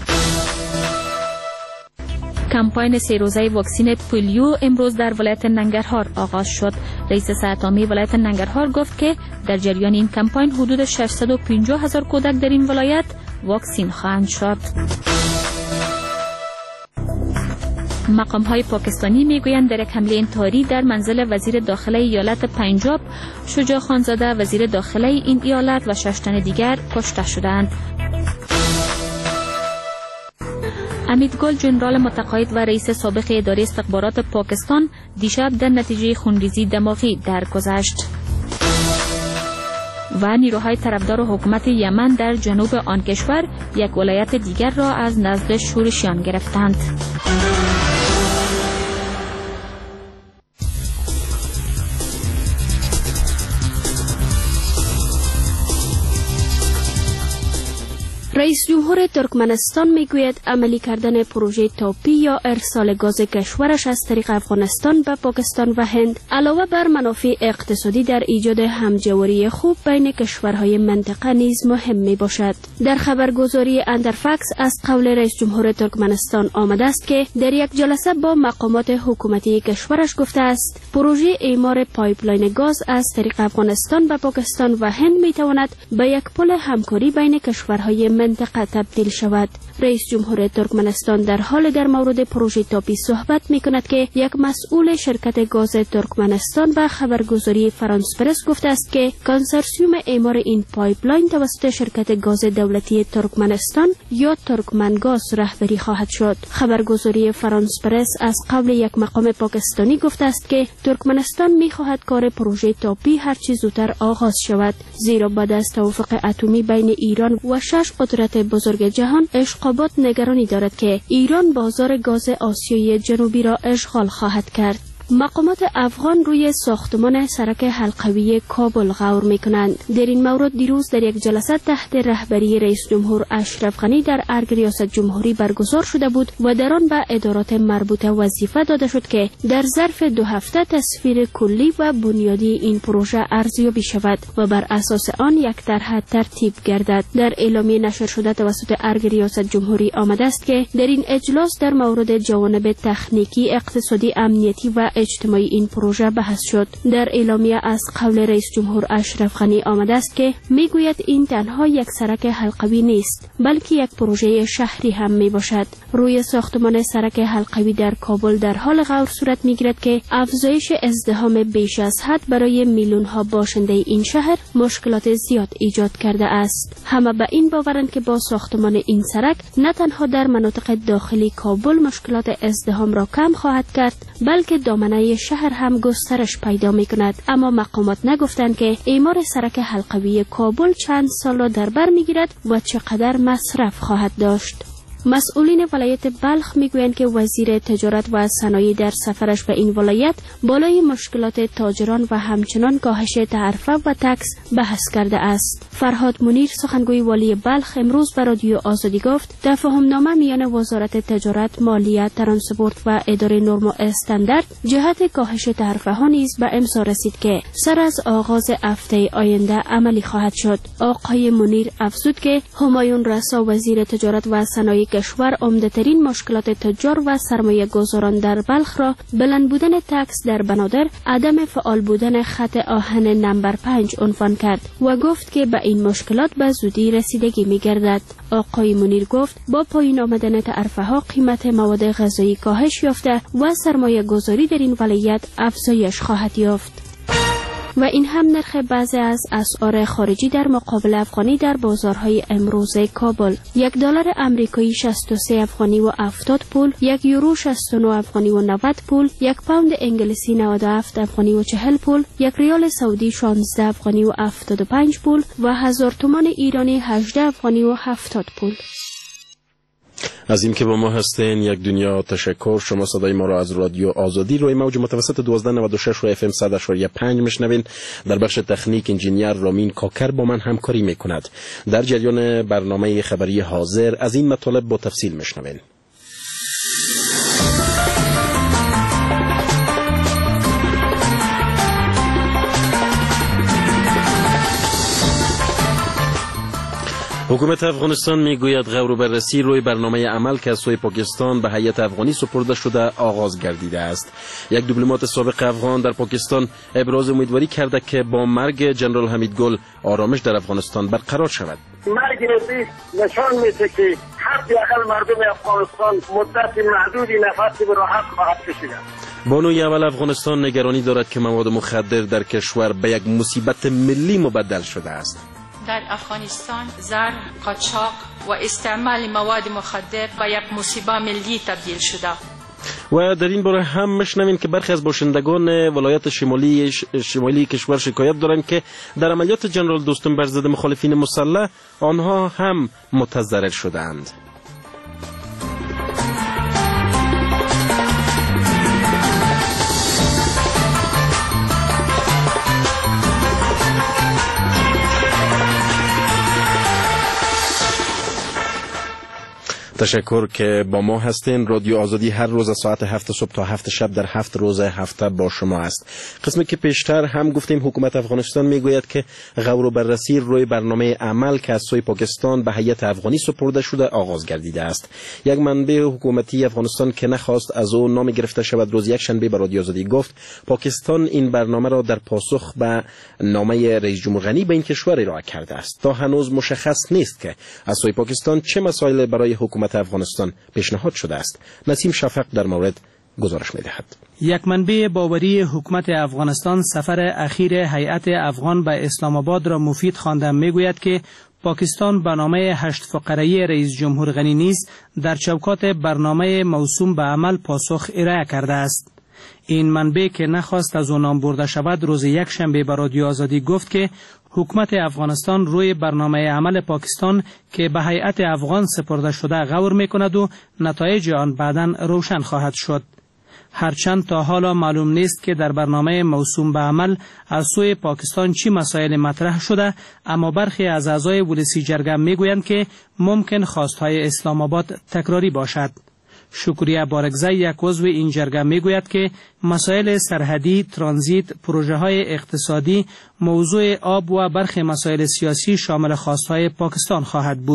کمپاین سه روزه واکسین پولیو امروز در ولایت ننگرهار آغاز شد. رئیس صحت عامه ولایت ننگرهار گفت که در جریان این کمپاین حدود ششصد و پنجاه هزار کودک در این ولایت واکسین خواهند شد. مقام‌های پاکستانی میگویند در یک حمله انتحاری در منزل وزیر داخله ایالت پنجاب شجاع خانزاده وزیر داخله این ایالت و شش تن دیگر کشته شدند. حمید گل جنرال متقاعد و رئیس سابق اداره استخبارات پاکستان دیشب در نتیجه خونریزی دماغی درگذشت. و نیروهای طرفدار حکومت یمن در جنوب آن کشور یک ولایت دیگر را از نزد شورشیان گرفتند. رئیس جمهور ترکمنستان میگوید عملی کردن پروژه تاپی یا ارسال گاز کشورش از طریق افغانستان به پاکستان و هند علاوه بر منافع اقتصادی در ایجاد همجواری خوب بین کشورهای منطقه نیز مهم می باشد. در خبرگزاری اندرفکس از قول رئیس جمهور ترکمنستان آمده است که در یک جلسه با مقامات حکومتی کشورش گفته است پروژه اعمار پایپلاین گاز از طریق افغانستان به پاکستان و هند می تواند به یک پل همکاری بین کشورهای منطقه تبدیل شود. رئیس جمهور ترکمنستان در حال در مورد پروژه تاپی صحبت می کند که یک مسئول شرکت گاز ترکمنستان به خبرگزاری فرانس پرس گفته است که کنسورسیوم اعمار این پایپلاین توسط شرکت گاز دولتی ترکمنستان یا ترکمنگاز رهبری خواهد شد. خبرگزاری فرانس پرس از قول یک مقام پاکستانی گفته است که ترکمنستان می خواهد کار پروژه تاپی هرچه زودتر آغاز شود، زیرا بعد از توافق اتمی بین ایران و شش قدرت بزرگ جهان اشقابات نگرانی دارد که ایران بازار گاز آسیای جنوبی را اشغال خواهد کرد. مقامات افغان روی ساختمان سرک حلقوی کابل غور می کنند. در این مورد دیروز در یک جلسه تحت رهبری رئیس جمهور اشرف غنی در ارگ ریاست جمهوری برگزار شده بود و در آن به ادارات مربوطه وظیفه داده شد که در ظرف دو هفته تصویر کلی و بنیادی این پروژه ارزیابی شود و بر اساس آن یک طرح ترتیب گردد. در اعلامیه نشر شده توسط ارگ ریاست جمهوری آمده است که در این اجلاس در مورد جوانب تکنیکی، اقتصادی، امنیتی و اجتماعی این پروژه بحث شد. در اعلامیه از قول رئیس جمهور اشرف غنی آمده است که میگوید این تنها یک سرک حلقوی نیست بلکه یک پروژه شهری هم می باشد. روی ساختمان سرک حلقوی در کابل در حال غور صورت میگیرد که افزایش ازدحام بیش از حد برای میلیون ها باشنده این شهر مشکلات زیاد ایجاد کرده است. همه به این باورند که با ساختمان این سرک نه تنها در مناطق داخلی کابل مشکلات ازدحام را کم خواهد کرد بلکه دامنه شهر هم گسترش پیدا می کند. اما مقامات نگفتند که اعمار سرک حلقوی کابل چند سال را در بر می گیرد و چقدر مصرف خواهد داشت. مسئولین ولایت بلخ میگویند که وزیر تجارت و صنایع در سفرش به این ولایت بالای مشکلات تاجران و همچنان کاهش تعرفه و تکس بحث کرده است. فرهاد منیر سخنگوی والی بلخ امروز به رادیو آزادی گفت تفاهمنامه میان وزارت تجارت، مالیه، ترانسپورت و اداره نرم و استاندارد جهت کاهش تعرفه ها نیز به امضا رسید که سر از آغاز هفته آینده عملی خواهد شد. آقای منیر افزود که همایون رسا وزیر تجارت و صنایع کشور عمده‌ترین مشکلات تجار و سرمایه گذاران در بلخ را بلند بودن تکس در بنادر، عدم فعال بودن خط آهن نمبر پنج عنوان کرد و گفت که به این مشکلات به زودی رسیدگی می‌گردد. آقای منیر گفت با پایین آمدن تعرفه ها قیمت مواد غذایی کاهش یافته و سرمایه گذاری در این ولایت افزایش خواهد یافت. و این هم نرخ بعضی از اسعار خارجی در مقابل افغانی در بازارهای امروز کابل. یک دلار امریکایی شصت و سه افغانی و هفتاد پول، یک یورو شصت و نه افغانی و نود پول، یک پوند انگلیسی نود و هفت افغانی و چهل پول، یک ریال سعودی شانزده افغانی و هفتاد و پنج پول و هزار تومان ایرانی هجده افغانی و هفتاد پول. از این که با ما هستین یک دنیا تشکر. شما صدای ما را از رادیو آزادی روی موج متوسط دوازده نود و شش و اف ام صد و پنج میشنوین. در بخش تکنیک انجینیر رامین کاکر با من همکاری میکند. در جریان برنامه خبری حاضر از این مطالب با تفصیل میشنوین. حکومت افغانستان میگوید غور و بررسی روی برنامه عمل که از سوی پاکستان به هیئت افغانی سپرده شده آغاز گردیده است. یک دیپلمات سابق افغان در پاکستان ابراز امیدواری کرده که با مرگ جنرال حمید گل آرامش در افغانستان برقرار شود. مرگ رئیس نشان میده که حداقل مردم افغانستان مدت محدودی نفسی به راحت خواهد کشید. بانوی اول افغانستان نگرانی دارد که مواد مخدر در کشور به یک مصیبت ملی مبدل شده است. در افغانستان زر، قاچاق و استعمال مواد مخدر به یک مصیبت ملی تبدیل شده. و در این باره هم مشنوین که برخی از باشندگان ولایت شمالی شمالی کشور شکایت دارند که در عملیات جنرال دوستم بر ضد مخالفین مسلح آنها هم متضرر شدند. تشکر که با ما هستین. رادیو آزادی هر روز از ساعت هفت صبح تا هفت شب در هفت روز هفته با شما است. قسمی که پیشتر هم گفتیم حکومت افغانستان میگوید که غور و بررسی روی برنامه عمل که از سوی پاکستان به هیئت افغانی سپرده شده آغاز گردیده است. یک منبع حکومتی افغانستان که نخواست از او نام گرفته شود روز یک شنبه به رادیو آزادی گفت پاکستان این برنامه را در پاسخ به نامه رئیس جمهور غنی به این کشور ارائه کرده است. تا هنوز مشخص نیست که از سوی پاکستان چه مسائل برای حکومت افغانستان پیشنهاد شده است. نسیم شفق در مورد گزارش می‌دهد. یک منبع باوری حکومت افغانستان سفر اخیر هیئت افغان به اسلام آباد را مفید خوانده میگوید که پاکستان به نامه هشت فقره‌ای رئیس جمهور غنی نیز در چوکات برنامه موسوم به عمل پاسخ ارائه کرده است. این منبع که نخواست از او نام برده شود روز یک شنبه به رادیو آزادی گفت که حکومت افغانستان روی برنامه عمل پاکستان که به هیئت افغان سپرده شده غور میکند و نتایج آن بعداً روشن خواهد شد. هرچند تا حالا معلوم نیست که در برنامه موسوم به عمل از سوی پاکستان چی مسائل مطرح شده، اما برخی از اعضای ولسی جرگه میگویند که ممکن خواستهای اسلام آباد تکراری باشد. شکریه بارگزی یک عضو این جرگه میگوید که مسائل سرحدی، ترانزیت، پروژه های اقتصادی، موضوع آب و برخی مسائل سیاسی شامل خواستهای پاکستان خواهد بود.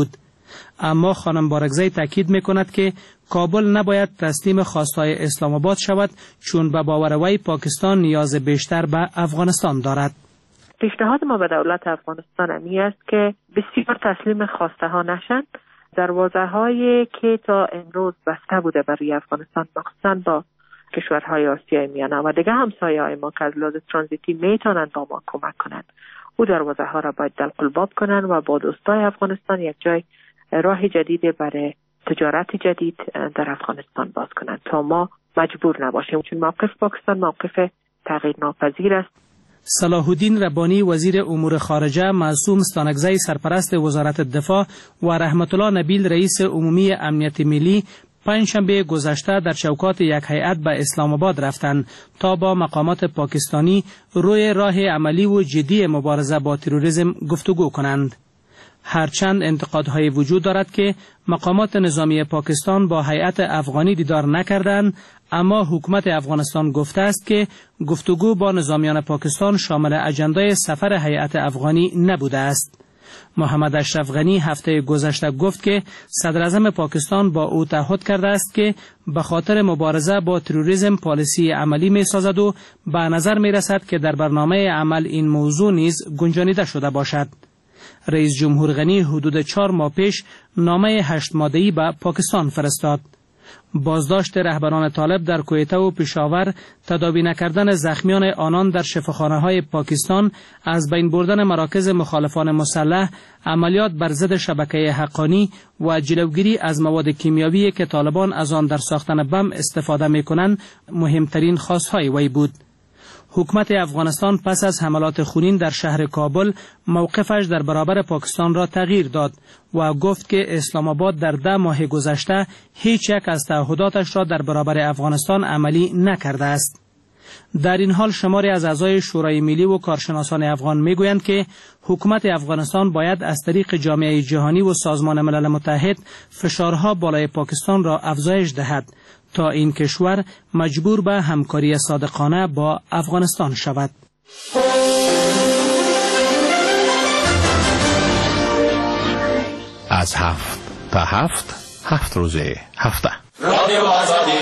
اما خانم بارگزی تاکید میکند که کابل نباید تسلیم خواستهای اسلام آباد شود، چون به باور وی پاکستان نیاز بیشتر به افغانستان دارد. پیشنهاد ما به دولت افغانستان امی است که بسیار تسلیم خواسته ها نشند. دروازه هایی که تا امروز بسته بوده برای افغانستان، مخصوصا با کشورهای آسیای میانه و دیگه همسایه های ما که از لحاظ ترانزیتی میتونند با ما کمک کنند، او دروازه ها را باید دلقلباب کنند و با دوستای افغانستان یک جای راه جدید برای تجارت جدید در افغانستان باز کنند تا ما مجبور نباشیم، چون موقف پاکستان موقف تغییر ناپذیر است. صلاح الدین ربانی وزیر امور خارجه، معصوم ستانکزی سرپرست وزارت دفاع و رحمت الله نبیل رئیس عمومی امنیت ملی پنجشنبه گذشته در چوکات یک هیئت به اسلام آباد رفتند تا با مقامات پاکستانی روی راه عملی و جدی مبارزه با تروریسم گفتگو کنند. هرچند انتقادهای وجود دارد که مقامات نظامی پاکستان با هیئت افغانی دیدار نکردند، اما حکومت افغانستان گفته است که گفتگو با نظامیان پاکستان شامل اجندای سفر هیئت افغانی نبوده است. محمد اشرف غنی هفته گذشته گفت که صدر اعظم پاکستان با او تعهد کرده است که به خاطر مبارزه با تروریسم پالیسی عملی می سازد و به نظر می رسد که در برنامه عمل این موضوع نیز گنجانیده شده باشد. رئیس جمهور غنی حدود چهار ماه پیش نامه هشت ماده‌ای به پاکستان فرستاد. بازداشت رهبران طالب در کویته و پشاور، تداوی نکردن زخمیان آنان در شفاخانه‌های پاکستان، از بین بردن مراکز مخالفان مسلح، عملیات بر ضد شبکه حقانی و جلوگیری از مواد کیمیاوی که طالبان از آن در ساختن بم استفاده می‌کنند مهمترین خواست‌های وی بود. حکومت افغانستان پس از حملات خونین در شهر کابل موقفش در برابر پاکستان را تغییر داد و گفت که اسلام آباد در ده ماه گذشته هیچ یک از تعهداتش را در برابر افغانستان عملی نکرده است. در این حال شماری از اعضای شورای ملی و کارشناسان افغان میگویند که حکومت افغانستان باید از طریق جامعه جهانی و سازمان ملل متحد فشارها بالای پاکستان را افزایش دهد تا این کشور مجبور به همکاری صادقانه با افغانستان شود. از هفت تا هفت، هفت روزه هفته. رادیو آزادی.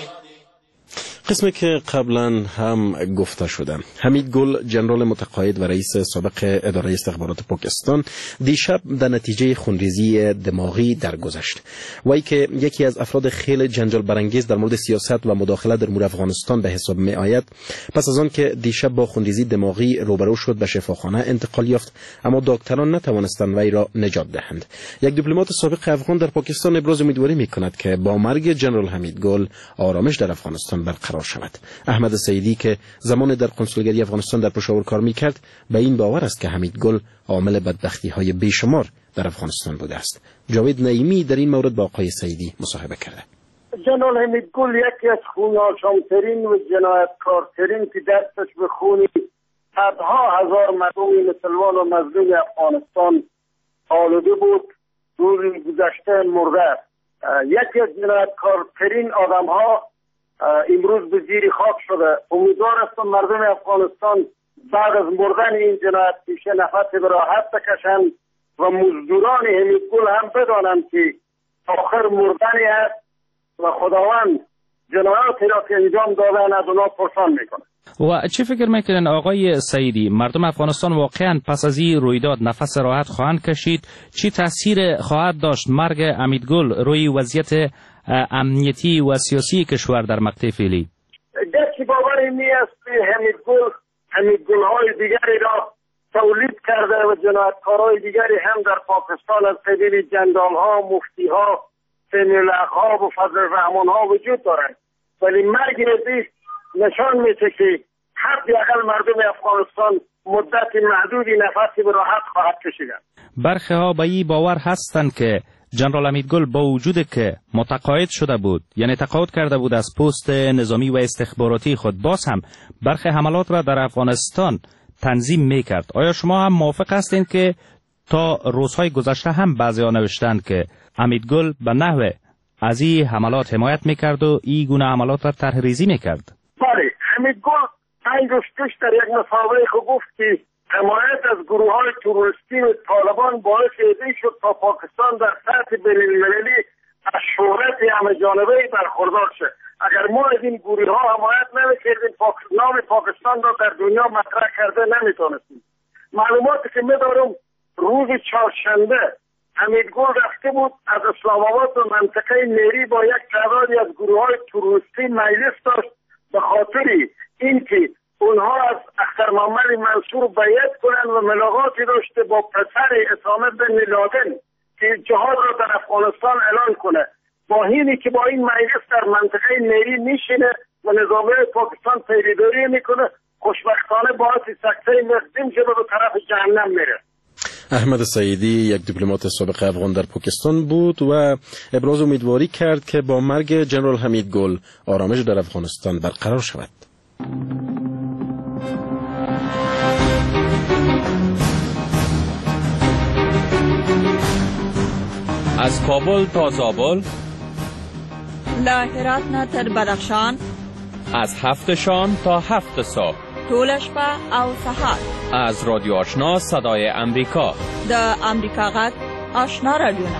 قسمی که قبلا هم گفته شده، حمید گل جنرال متقاعد و رئیس سابق اداره استخبارات پاکستان دیشب در نتیجه خونریزی دماغی درگذشت. وی که یکی از افراد خیلی جنجال برانگیز در مورد سیاست و مداخله در امور افغانستان به حساب می آید، پس از آن که دیشب با خونریزی دماغی روبرو شد به شفاخانه انتقال یافت، اما دکتران نتوانستند وی را نجات دهند. یک دیپلمات سابق افغان در پاکستان ابراز امیدواری می کند که با مرگ جنرال حمید گل آرامش در افغانستان برقرار شود. احمد سیدی که زمان در کنسولگری افغانستان در پشاور کار میکرد به این باور است که حمید گل عامل بدبختی های بیشمار در افغانستان بوده است. جاوید نعیمی در این مورد با آقای سیدی مصاحبه کرده. جنرال حمید گل یکی از خون‌آشام‌ترین و جنایتکارترین که دستش به خون صدها هزار مردم مسلمان و مظلوم افغانستان آلوده بود، روز گذشته مرده. یکی از جنایتکارترین آدم‌ها امروز به زیر خاک شده. امیدوار هستم مردم افغانستان بعد از مردن این جنایت پیشه نفس به راحت بکشند و مزدوران حمید گل هم بدانند که آخر مردنی است و خداوند جنایاتی را که انجام دادن از اونا پرسان میکنه. و چه فکر میکنن آقای سعیدی، مردم افغانستان واقعا پس از این رویداد نفس راحت خواهند کشید؟ چی تاثیر خواهد داشت مرگ حمید گل روی وضعیت امنیتی و سیاسی کشور در مقطع فعلی؟ گرچه باور اینی است که حمید گل حمید گل‌های دیگری را تولید کرده و جنایتکارهای دیگری هم در پاکستان از قبیل جندال‌ها، مفتی‌ها، سمی‌الحق‌ها و فضل الرحمن‌ها وجود دارند، ولی مرگ نزدیک نشان میده که حداقل مردم افغانستان مدت محدودی نفسی به راحت خواهد کشیدند. برخی ها به این باور هستند که جنرال حمید گل با وجود که متقاعد شده بود، یعنی تقاعد کرده بود از پست نظامی و استخباراتی خود، باز هم برخی حملات را در افغانستان تنظیم میکرد. آیا شما هم موافق هستید که تا روزهای گذشته هم بعضی ها نوشتند که حمید گل به نحو از این حملات حمایت میکرد و این گونه حملات را طرح ریزی میکرد؟ بله، حمید گل پنج روز پیش در یک مسابقه خود گفت که حمایت از گروه های تروریستی و طالبان باعث این شد تا پاکستان در سطح بین‌المللی از شهرت همه جانبه برخوردار شد. اگر ما از این گروه ها حمایت نمی‌کردیم نام پاکستان را در دنیا مطرح کرده نمی‌تونستیم. معلوماتی که می‌دارم روز چهارشنبه حمیدگل رفته بود از اسلام آباد به منطقه نیری با یک تعدادی از گروه های تروریستی مجلس داشت به خاطر اینکه اونها از اختر محمد منصور بیعت کنند و ملاقاتی داشته با پسر اسامه بن لادن که جهاد را در افغانستان اعلان کنه. با اینی که با این مجلس در منطقه نیری میشینه و نظامی پاکستان پیروی میکنه، خوشبختانه باعث سکته مقدم شده به طرف جهنم میره. احمد سعیدی یک دیپلمات سابق افغان در پاکستان بود و ابراز امیدواری کرد که با مرگ جنرال حمیدگل آرامش در افغانستان برقرار شود. از کابل تا زابل، له هرات نه تر بدخشان، از هفت شام تا هفت صبح، ټول شپه او سهار، از رادیو آشنا صدای امریکا، د امریکا غږ آشنا رادیوونه.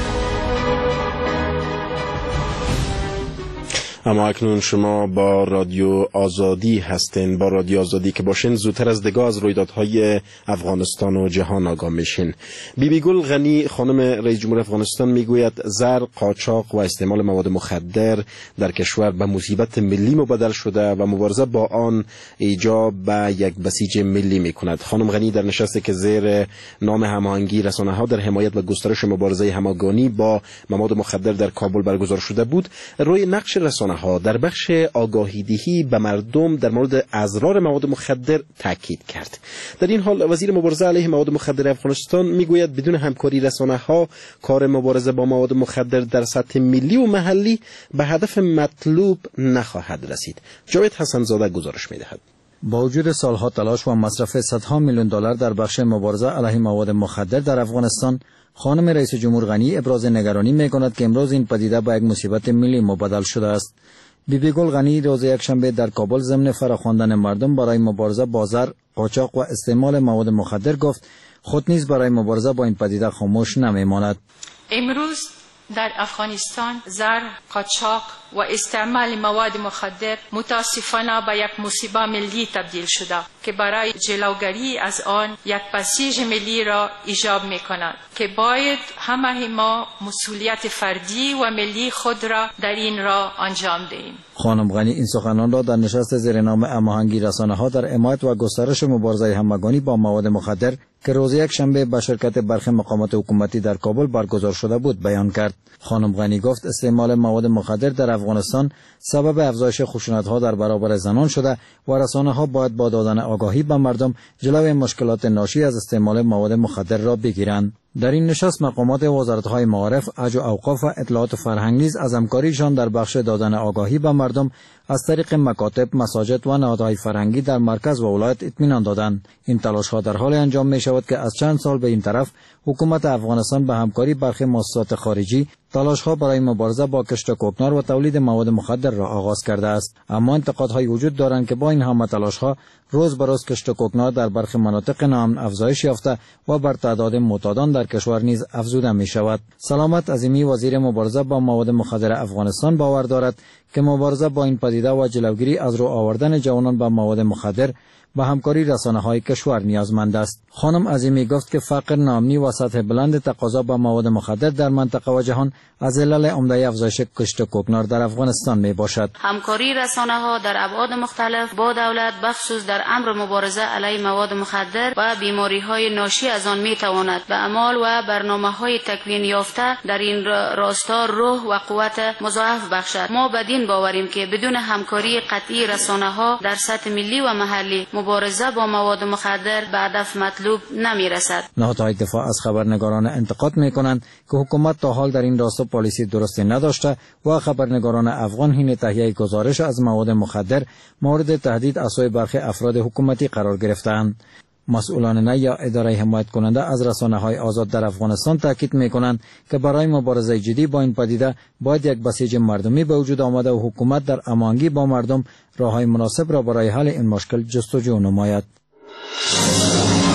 اما اکنون شما با رادیو آزادی هستین، با رادیو آزادی که باشین زودتر از دگاه از رویدادهای افغانستان و جهان آگاه میشین. بیبی گل غنی خانم رئیس جمهور افغانستان میگوید زر، قاچاق و استعمال مواد مخدر در کشور به مصیبت ملی مبادل شده و مبارزه با آن ایجاب به یک بسیج ملی میکند. خانم غنی در نشستی که زیر نام هماهنگی رسانه‌ها در حمایت و گسترش مبارزه همگانی با مواد مخدر در کابل برگزار شده بود، روی نقش رسانه ها در بخش آگاهیدهی به مردم در مورد اضرار مواد مخدر تاکید کرد. در این حال وزیر مبارزه علیه مواد مخدر افغانستان میگوید بدون همکاری رسانه ها کار مبارزه با مواد مخدر در سطح ملی و محلی به هدف مطلوب نخواهد رسید. جاوید حسن زاده گزارش میدهد. با وجود سالها تلاش و مصرف صدها میلیون دلار در بخش مبارزه علیه مواد مخدر در افغانستان، خانم رئیس جمهور غنی ابراز نگرانی می‌کند که امروز این پدیده به یک مصیبت ملی مبادل شده است. بیبی گل غنی روز یکشنبه در کابل ضمن فراخواندن مردم برای مبارزه با زر، قاچاق و استعمال مواد مخدر گفت خود نیز برای مبارزه با این پدیده خاموش نمی‌ماند. امروز در افغانستان زر، قاچاق و استعمال مواد مخدر متاسفانه به یک مصیبت ملی تبدیل شده که برای جلوگیری از آن یک بسیج ملی را ایجاب می کند که باید همه ما مسئولیت فردی و ملی خود را در این راه انجام دهیم. خانم غنی این سخنان را در نشست زیر نام هماهنگی رسانه‌ها در حمایت و گسترش مبارزه همگانی با مواد مخدر که روز یک شنبه به شرکت برخی مقامات حکومتی در کابل برگزار شده بود بیان کرد. خانم غنی گفت استعمال مواد مخدر در افغانستان سبب افزایش خشونت‌ها در برابر زنان شده و رسانه‌ها باید با دادن آگاهی به مردم جلوی مشکلات ناشی از استعمال مواد مخدر را بگیرند. در این نشست مقامات وزارت‌های معارف، حج و اوقاف و اطلاعات فرهنگ نیز از همکاریشان در بخش دادن آگاهی به مردم از طریق مکاتب، مساجد و نهادهای فرهنگی در مرکز و ولایت اطمینان دادند. این تلاش‌ها در حال انجام می‌شود که از چند سال به این طرف حکومت افغانستان به همکاری برخی مؤسسات خارجی تلاش‌ها برای مبارزه با کشت کوکنار و تولید مواد مخدر را آغاز کرده است. اما انتقادهای وجود دارند که با این همه تلاش‌ها روز به روز کشت کوکنار در برخی مناطق ناامن افزایش یافته و بر تعداد معتادان در کشور نیز افزوده می‌شود. سلامت عظیمی وزیر مبارزه با مواد مخدر افغانستان باور دارد که مبارزه با این پدیده و جلوگیری از رو آوردن جوانان به مواد مخدر به همکاری رسانه‌های کشور نیازمند است. خانم عظیمی گفت که فقر، ناامنی و سطح بلند تقاضا به مواد مخدر در منطقه و جهان از علل عمده افزایش کشت کوکنار در افغانستان می باشد. همکاری رسانه‌ها در ابعاد مختلف با دولت بخصوص در امر مبارزه علیه مواد مخدر و بیماری‌های ناشی از آن می‌تواند به اعمال و برنامه‌های تکوین یافته در این راستا روح و قوت مضاعف بخشد. ما بدین باوریم که بدون همکاری قطعی رسانه‌ها در سطح ملی و محلی مبارزه با مواد مخدر به هدف مطلوب نمی‌رسد. نهادهای دفاع از خبرنگاران انتقاد می‌کنند که حکومت تا حال در این راستا پالیسی درستی نداشته و خبرنگاران افغان حین تهیه گزارش از مواد مخدر مورد تهدید از سوی برخی افراد حکومتی قرار گرفته‌اند. مسئولان نه یا اداره حمایت کننده از رسانه‌های آزاد در افغانستان تاکید می‌کنند که برای مبارزه جدی با این پدیده باید یک بسیج مردمی به وجود آمده و حکومت در هماهنگی با مردم راه‌های مناسب را برای حل این مشکل جستجو نماید.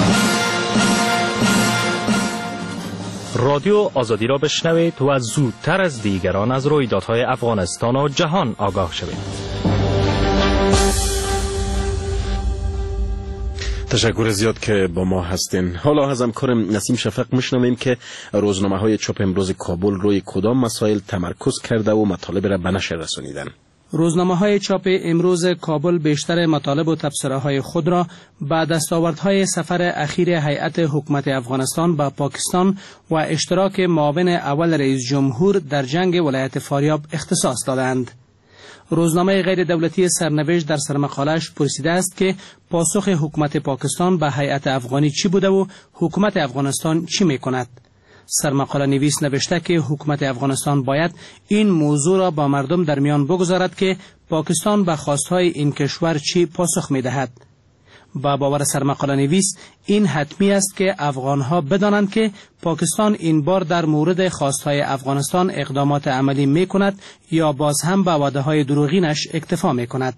رادیو آزادی را بشنوید و زودتر از دیگران از رویدادهای افغانستان و جهان آگاه شوید. تشکر زیاد که با ما هستین. حالا از همکارم نسیم شفق میشنویم که روزنامه های چاپ امروز کابل روی کدام مسائل تمرکز کرده و مطالب را به نشر رسانیدن. روزنامه های چاپ امروز کابل بیشتر مطالب و تبصره های خود را به دستاوردهای سفر اخیر هیئت حکومت افغانستان به پاکستان و اشتراک معاون اول رئیس جمهور در جنگ ولایت فاریاب اختصاص دادند. روزنامه غیر دولتی سرنوشت در سرمقاله‌اش پرسیده است که پاسخ حکومت پاکستان به هیئت افغانی چی بوده و حکومت افغانستان چی میکند. سرمقاله نویس نوشته که حکومت افغانستان باید این موضوع را با مردم در میان بگذارد که پاکستان به خواستهای این کشور چی پاسخ میدهد. با باور سرمقاله نویس این حتمی است که افغانها بدانند که پاکستان این بار در مورد خواستهای افغانستان اقدامات عملی می کند یا باز هم به وعده‌های دروغینش اکتفا می کند.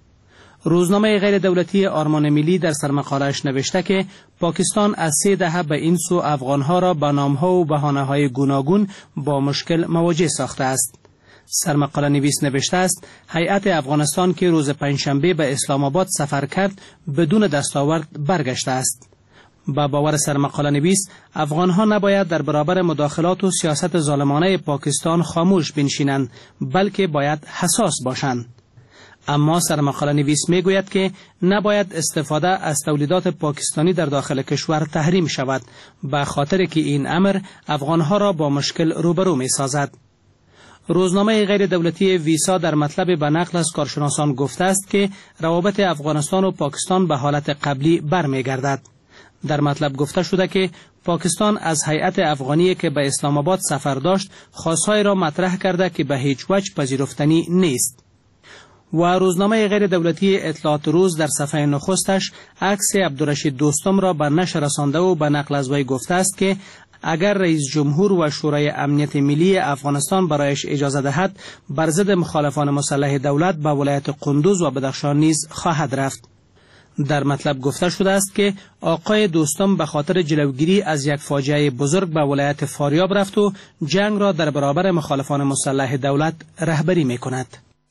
روزنامه غیر دولتی آرمان ملی در سرمقاله‌اش نوشته که پاکستان از سه دهه به این سو افغانها را به نام‌ها و بهانه‌های گوناگون با مشکل مواجه ساخته است. سرمقاله نویس نوشته است هیئت افغانستان که روز پنجشنبه به اسلام آباد سفر کرد بدون دستاورد برگشته است. با باور سرمقاله نویس افغانها نباید در برابر مداخلات و سیاست ظالمانه پاکستان خاموش بنشینند بلکه باید حساس باشند. اما سرمقاله نویس می گوید که نباید استفاده از تولیدات پاکستانی در داخل کشور تحریم شود به خاطر که این امر افغانها را با مشکل روبرو می سازد. روزنامه غیر دولتی ویسا در مطلب به نقل از کارشناسان گفته است که روابط افغانستان و پاکستان به حالت قبلی برمیگردد. در مطلب گفته شده که پاکستان از هیئت افغانی که به اسلام آباد سفر داشت خواستهای را مطرح کرده که به هیچ وجه پذیرفتنی نیست. و روزنامه غیر دولتی اطلاعات روز در صفحه نخستش عکس عبدالرشید دوستم را به نشر رسانده و به نقل از وی گفته است که اگر رئیس جمهور و شورای امنیت ملی افغانستان برایش اجازه دهد بر ضد مخالفان مسلح دولت به ولایت قندوز و بدخشان نیز خواهد رفت. در مطلب گفته شده است که آقای دوستم به خاطر جلوگیری از یک فاجعه بزرگ به ولایت فاریاب رفت و جنگ را در برابر مخالفان مسلح دولت رهبری می کند.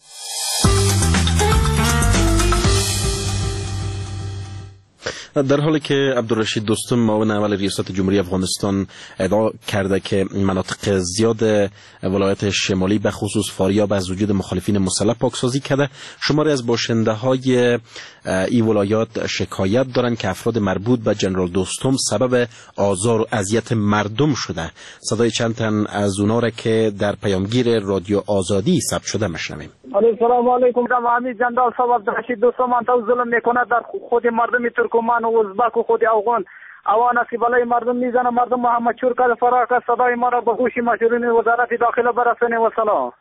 در حالی که عبدالرشید دوستم معاون اول ریاست جمهوری افغانستان ادعا کرده که مناطق زیاد ولایت شمالی به خصوص فاریاب از وجود مخالفین مسلح پاکسازی کرده، شماری از باشنده های این ولایات شکایت دارند که افراد مربوط به جنرال دوستم سبب آزار و اذیت مردم شده. صدای چند تن از اونا را که در پیامگیر رادیو آزادی ثبت شده میشنویم. السلام علیکم. حمید جندال صاحب عبدالرشید دوستم انت ظلم میکنه در خود مردم ترکمان و ازبک و خود افغان اوان اسیبالای مردم میزنه. مردم محمد چور کرد فرار کرد. صدای ما را به گوش مشورین وزارت داخله برسانه و سلام.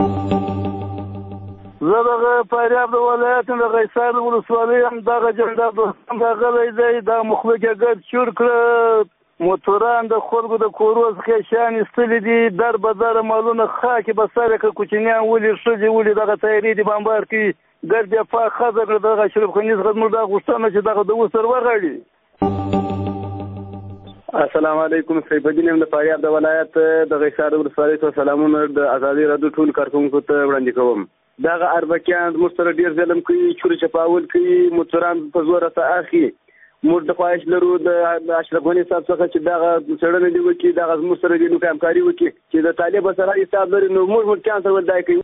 زه دغه فاریاب د ولایت د قیصر ولسوالۍ هم دغه جنډه دوستم راغلی دی. دا مخلوقه ګډ چور کړه، موټران د خلکو د کورو څخه شیان ایستلي دي، در به در مالونه خاکې به سر یې کړه، کوچنیان ولي ښځې ولي دغه تیارې دي بمبار کړي، ګر دفاع ښځه کړه. دغه اشرف غني څخه زموږ دا غوښتنه چې دغه د اوس سر وغاړي. السلام علیکم. سیف الدین یم د فاریاب د ولایت د قیصر ولسوالۍ ته سلامونه د ازادي راډیو ټول کارکونکو ته وړاندې کوم. دغه اربکیان موږ سره ډېر ظلم کوي، چورې چپاول کوي، موټران په زور راته اخلي. موږ د خواهش لرو د اشرف غني صاحب څخه چې دغه څېړنه دې وکړي، دغه زموږ سره دې نو همکاري وکړي چې د طالب سره حساب لري نو موږ ملکیان سره ولدای کوي.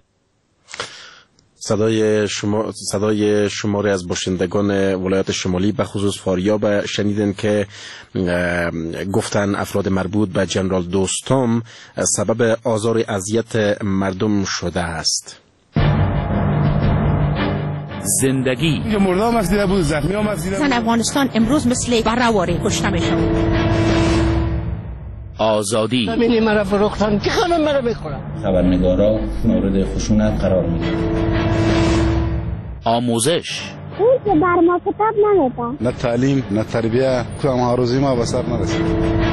صدای شما صدای شماری از باشندگان ولایت شمالی به خصوص فاریاب شنیدن که گفتن افراد مربوط به جنرال دوستم سبب آزار اذیت مردم شده است. زندگی مردم مسیده بود، زخمی هم مسیده بود. زن افغانستان امروز مثل بررواره کشته میشه. آزادی همینی مرا فروختن که خانم مرا بخورم. خبرنگارا مورد خشونت قرار میگیرن. آموزش اون که بر ما کتاب نمیده. نه تعلیم نه تربیه، تو هم هاروزی ما به سر نرسید.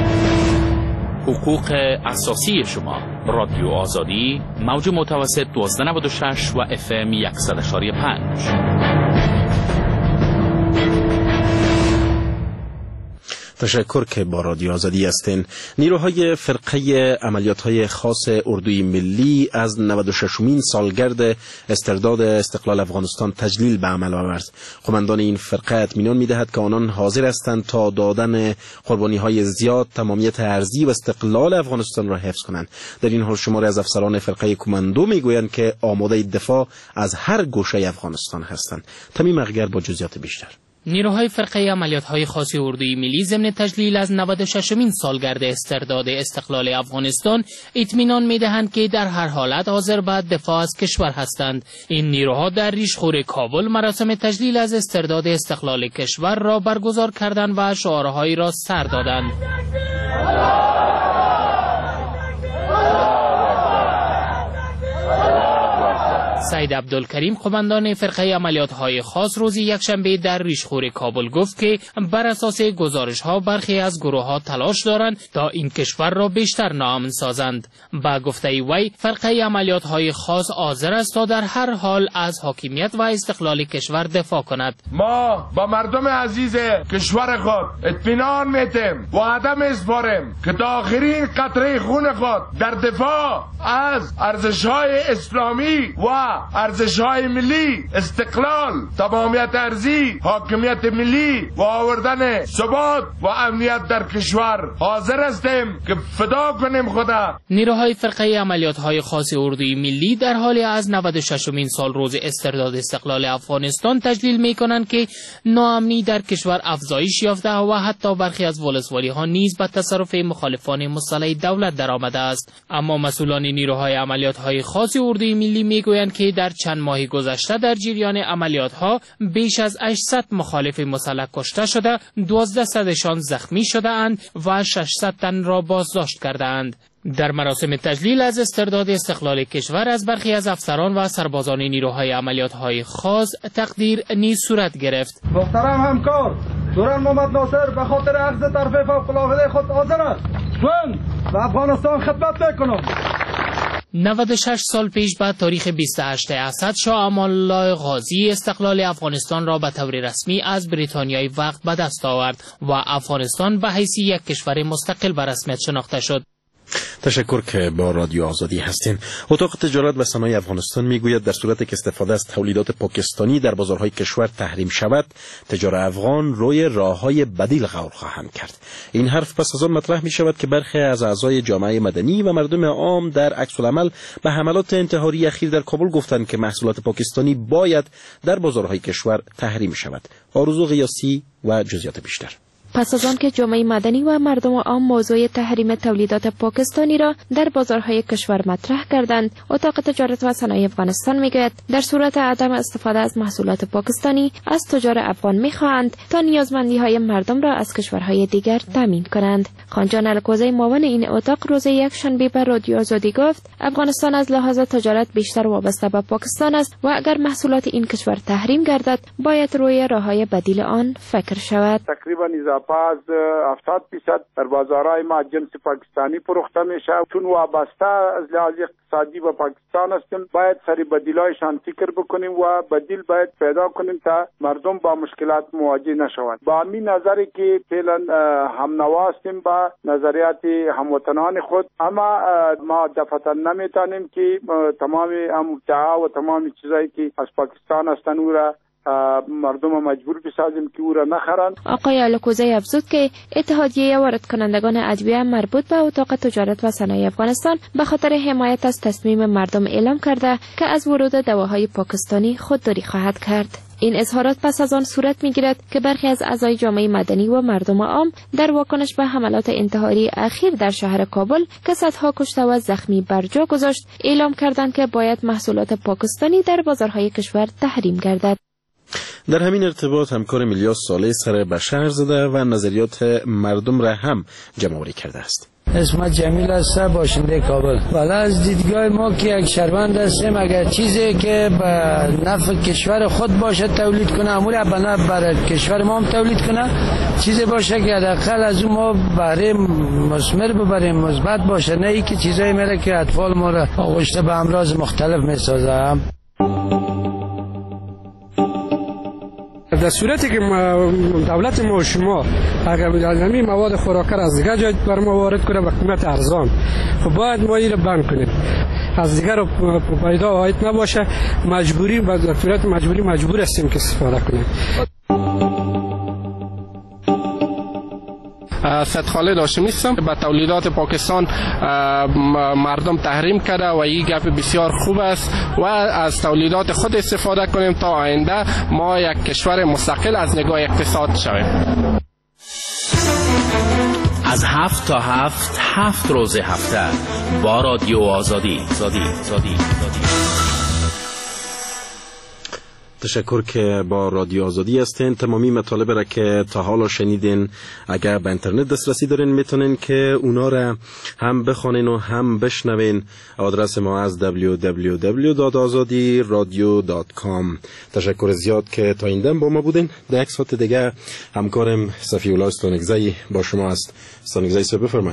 حقوق اساسی شما. رادیو آزادی موج متوسط دوازده نود و شش و اف ام صد و پنج. تشکر که با رادیو آزادی هستین. نیروهای فرقه عملیات‌های خاص اردوی ملی از نود و ششمین سالگرد استرداد استقلال افغانستان تجلیل به عمل آورد. قماندان این فرقه اطمینان می‌دهد که آنان حاضر هستند تا دادن قربانی‌های زیاد تمامیت ارضی و استقلال افغانستان را حفظ کنند. در این حال شماری از افسران فرقه کماندو میگویند که آماده دفاع از هر گوشه افغانستان هستند. تمیم اغگر با جزئیات بیشتر. نیروهای فرقه عملیات‌های خاص اردوی ملی ضمن تجلیل از نود و ششمین سالگرد استرداد استقلال افغانستان اطمینان می‌دهند که در هر حالت حاضر به دفاع از کشور هستند. این نیروها در ریشخور کابل مراسم تجلیل از استرداد استقلال کشور را برگزار کردند و شعارهایی را سر دادند. سید عبدالکریم قماندان فرقه عملیات‌های خاص روز یکشنبه در ریشخور کابل گفت که بر اساس گزارش‌ها برخی از گروه‌ها تلاش دارند تا این کشور را بیشتر ناامن سازند. با گفته وی فرقه عملیات‌های خاص حاضر است تا در هر حال از حاکمیت و استقلال کشور دفاع کند. ما با مردم عزیز کشور خود اطمینان می‌دهیم و وعده می‌سپاریم که تا آخرین قطره خون خود در دفاع از ارزش‌های اسلامی و ارزش‌های ملی، استقلال، تمامیت ارضی، حاکمیت ملی و آوردن ثبات و امنیت در کشور حاضر هستیم که فدا کنیم خدا. نیروهای فرقه عملیات‌های خاص اردوی ملی در حال از نود و ششمین سال روز استرداد استقلال افغانستان تجلیل می‌کنند که ناامنی در کشور افزایش یافته و حتی برخی از ولسوالی‌ها نیز به تصرف مخالفان مسلح دولت درآمده است. اما مسئولان نیروهای عملیات‌های خاص اردوی ملی می‌گویند که در چند ماه گذشته در جریان عملیات‌ها بیش از هشتصد مخالف مسلح کشته شده، دوازده صدشان زخمی شده اند و ششصد تن را بازداشت کرده اند. در مراسم تجلیل از استرداد استقلال کشور از برخی از افسران و سربازان نیروهای عملیات‌های خاص تقدیر نیز صورت گرفت. محترم همکار دوران محمد ناصر به خاطر اخذ طرف فوق‌العاده خود حاضر است من و افغانستان خدمت میکنم. نود و شش سال پیش بعد تاریخ بیست و هشتم اسد شاه امان الله غازی استقلال افغانستان را به طور رسمی از بریتانیای وقت به دست آورد و افغانستان به حیث یک کشور مستقل به رسمیت شناخته شد. تشکر که با رادیو آزادی هستین. اتاق تجارت و صنایع افغانستان میگوید در صورتی که استفاده از تولیدات پاکستانی در بازارهای کشور تحریم شود، تجار افغان روی راههای بدیل غور خواهند کرد. این حرف پس از آن مطرح می شود که برخی از اعضای جامعه مدنی و مردم عام در عکس العمل به حملات انتحاری اخیر در کابل گفتند که محصولات پاکستانی باید در بازارهای کشور تحریم شود. آرزو قیاسی و جزئیات بیشتر. پس از آن که جامعه مدنی و مردم عام موضوع تحریم تولیدات پاکستانی را در بازارهای کشور مطرح کردند، اتاق تجارت و صنایع افغانستان میگوید در صورت عدم استفاده از محصولات پاکستانی از تجار افغان میخواهند تا نیازمندی های مردم را از کشورهای دیگر تامین کنند. خانجان الکوزی معاون این اتاق روز یکشنبه به رادیو آزادی گفت افغانستان از لحاظ تجارت بیشتر وابسته به پاکستان است و اگر محصولات این کشور تحریم گردد باید روی راههای بدیل آن فکر شود. تقریبا پس هفتاد درصد در بازارهای ما جنس پاکستانی فروخته میشه. چون وابسته از لحاظ اقتصادی به پاکستان هستیم باید سری بدیلایشان فکر بکنیم و بدیل باید پیدا کنیم تا مردم با مشکلات مواجه نشوند. با همین نظری که فعلا هم نوا هستیم با نظریات هموطنان خود، اما ما دفعتا نمیتونیم که تمام امتعا و تمام چیزایی که از پاکستان هستن او را مردم مجبور بسازیم که او را نخرند. آقای الکوزی افزود که اتحادیه وارد کنندگان ادویه مربوط به اتاق تجارت و صنایع افغانستان به خاطر حمایت از تصمیم مردم اعلام کرده که از ورود دواهای پاکستانی خودداری خواهد کرد. این اظهارات پس از آن صورت می‌گیرد که برخی از اعضای جامعه مدنی و مردم عام در واکنش به حملات انتحاری اخیر در شهر کابل که صدها کشته و زخمی بر جا گذاشت اعلام کردند که باید محصولات پاکستانی در بازارهای کشور تحریم گردد. در همین ارتباط همکار میلیاس صالح سر به شهر زده و نظریات مردم را هم جمع‌آوری کرده است. اسم جمیل است، باشنده کابل. والا از دیدگاه ما که یک شهروند هستیم، اگر چیزی که به نفع کشور خود باشه تولید کنه، امور به نفع برای کشور ما هم تولید کنه، چیزی باشه که حداقل از اون ما بهره مثمر ببریم، مثبت باشه، نه ای که چیزایی میره که اطفال ما را آغشته به امراض مختلف میسازه. در صورتی که دولت ما و شما اگر همین مواد خوراکه از دیگر جای بر ما وارد کنه به قیمت ارزان، خب باید ما این رو بند کنیم، از دیگر رو پیدا آید نباشه، مجبوری به صورت مجبوری مجبور هستیم که استفاده کنیم. سید خالد هاشمی هستم. به تولیدات پاکستان مردم تحریم کرده و این گپ بسیار خوب است و از تولیدات خود استفاده کنیم تا آینده ما یک کشور مستقل از نگاه اقتصاد شویم. از هفت تا هفت هفت روز هفته با رادیو آزادی. زادی زادی زادی. تشکر که با رادیو آزادی هستین. تمامی مطالب را که تا حالا شنیدین اگر به اینترنت دسترسی دارین میتونین که اونا را هم بخونین و هم بشنوین. آدرس ما از دبلیو دبلیو دبلیو دات آزادی رادیو دات کام. تشکر زیاد که تا این دم با ما بودین. در یک ساعت دیگه همکارم صفی الله استانگزی با شما است. استانگزی صاحب بفرمایید.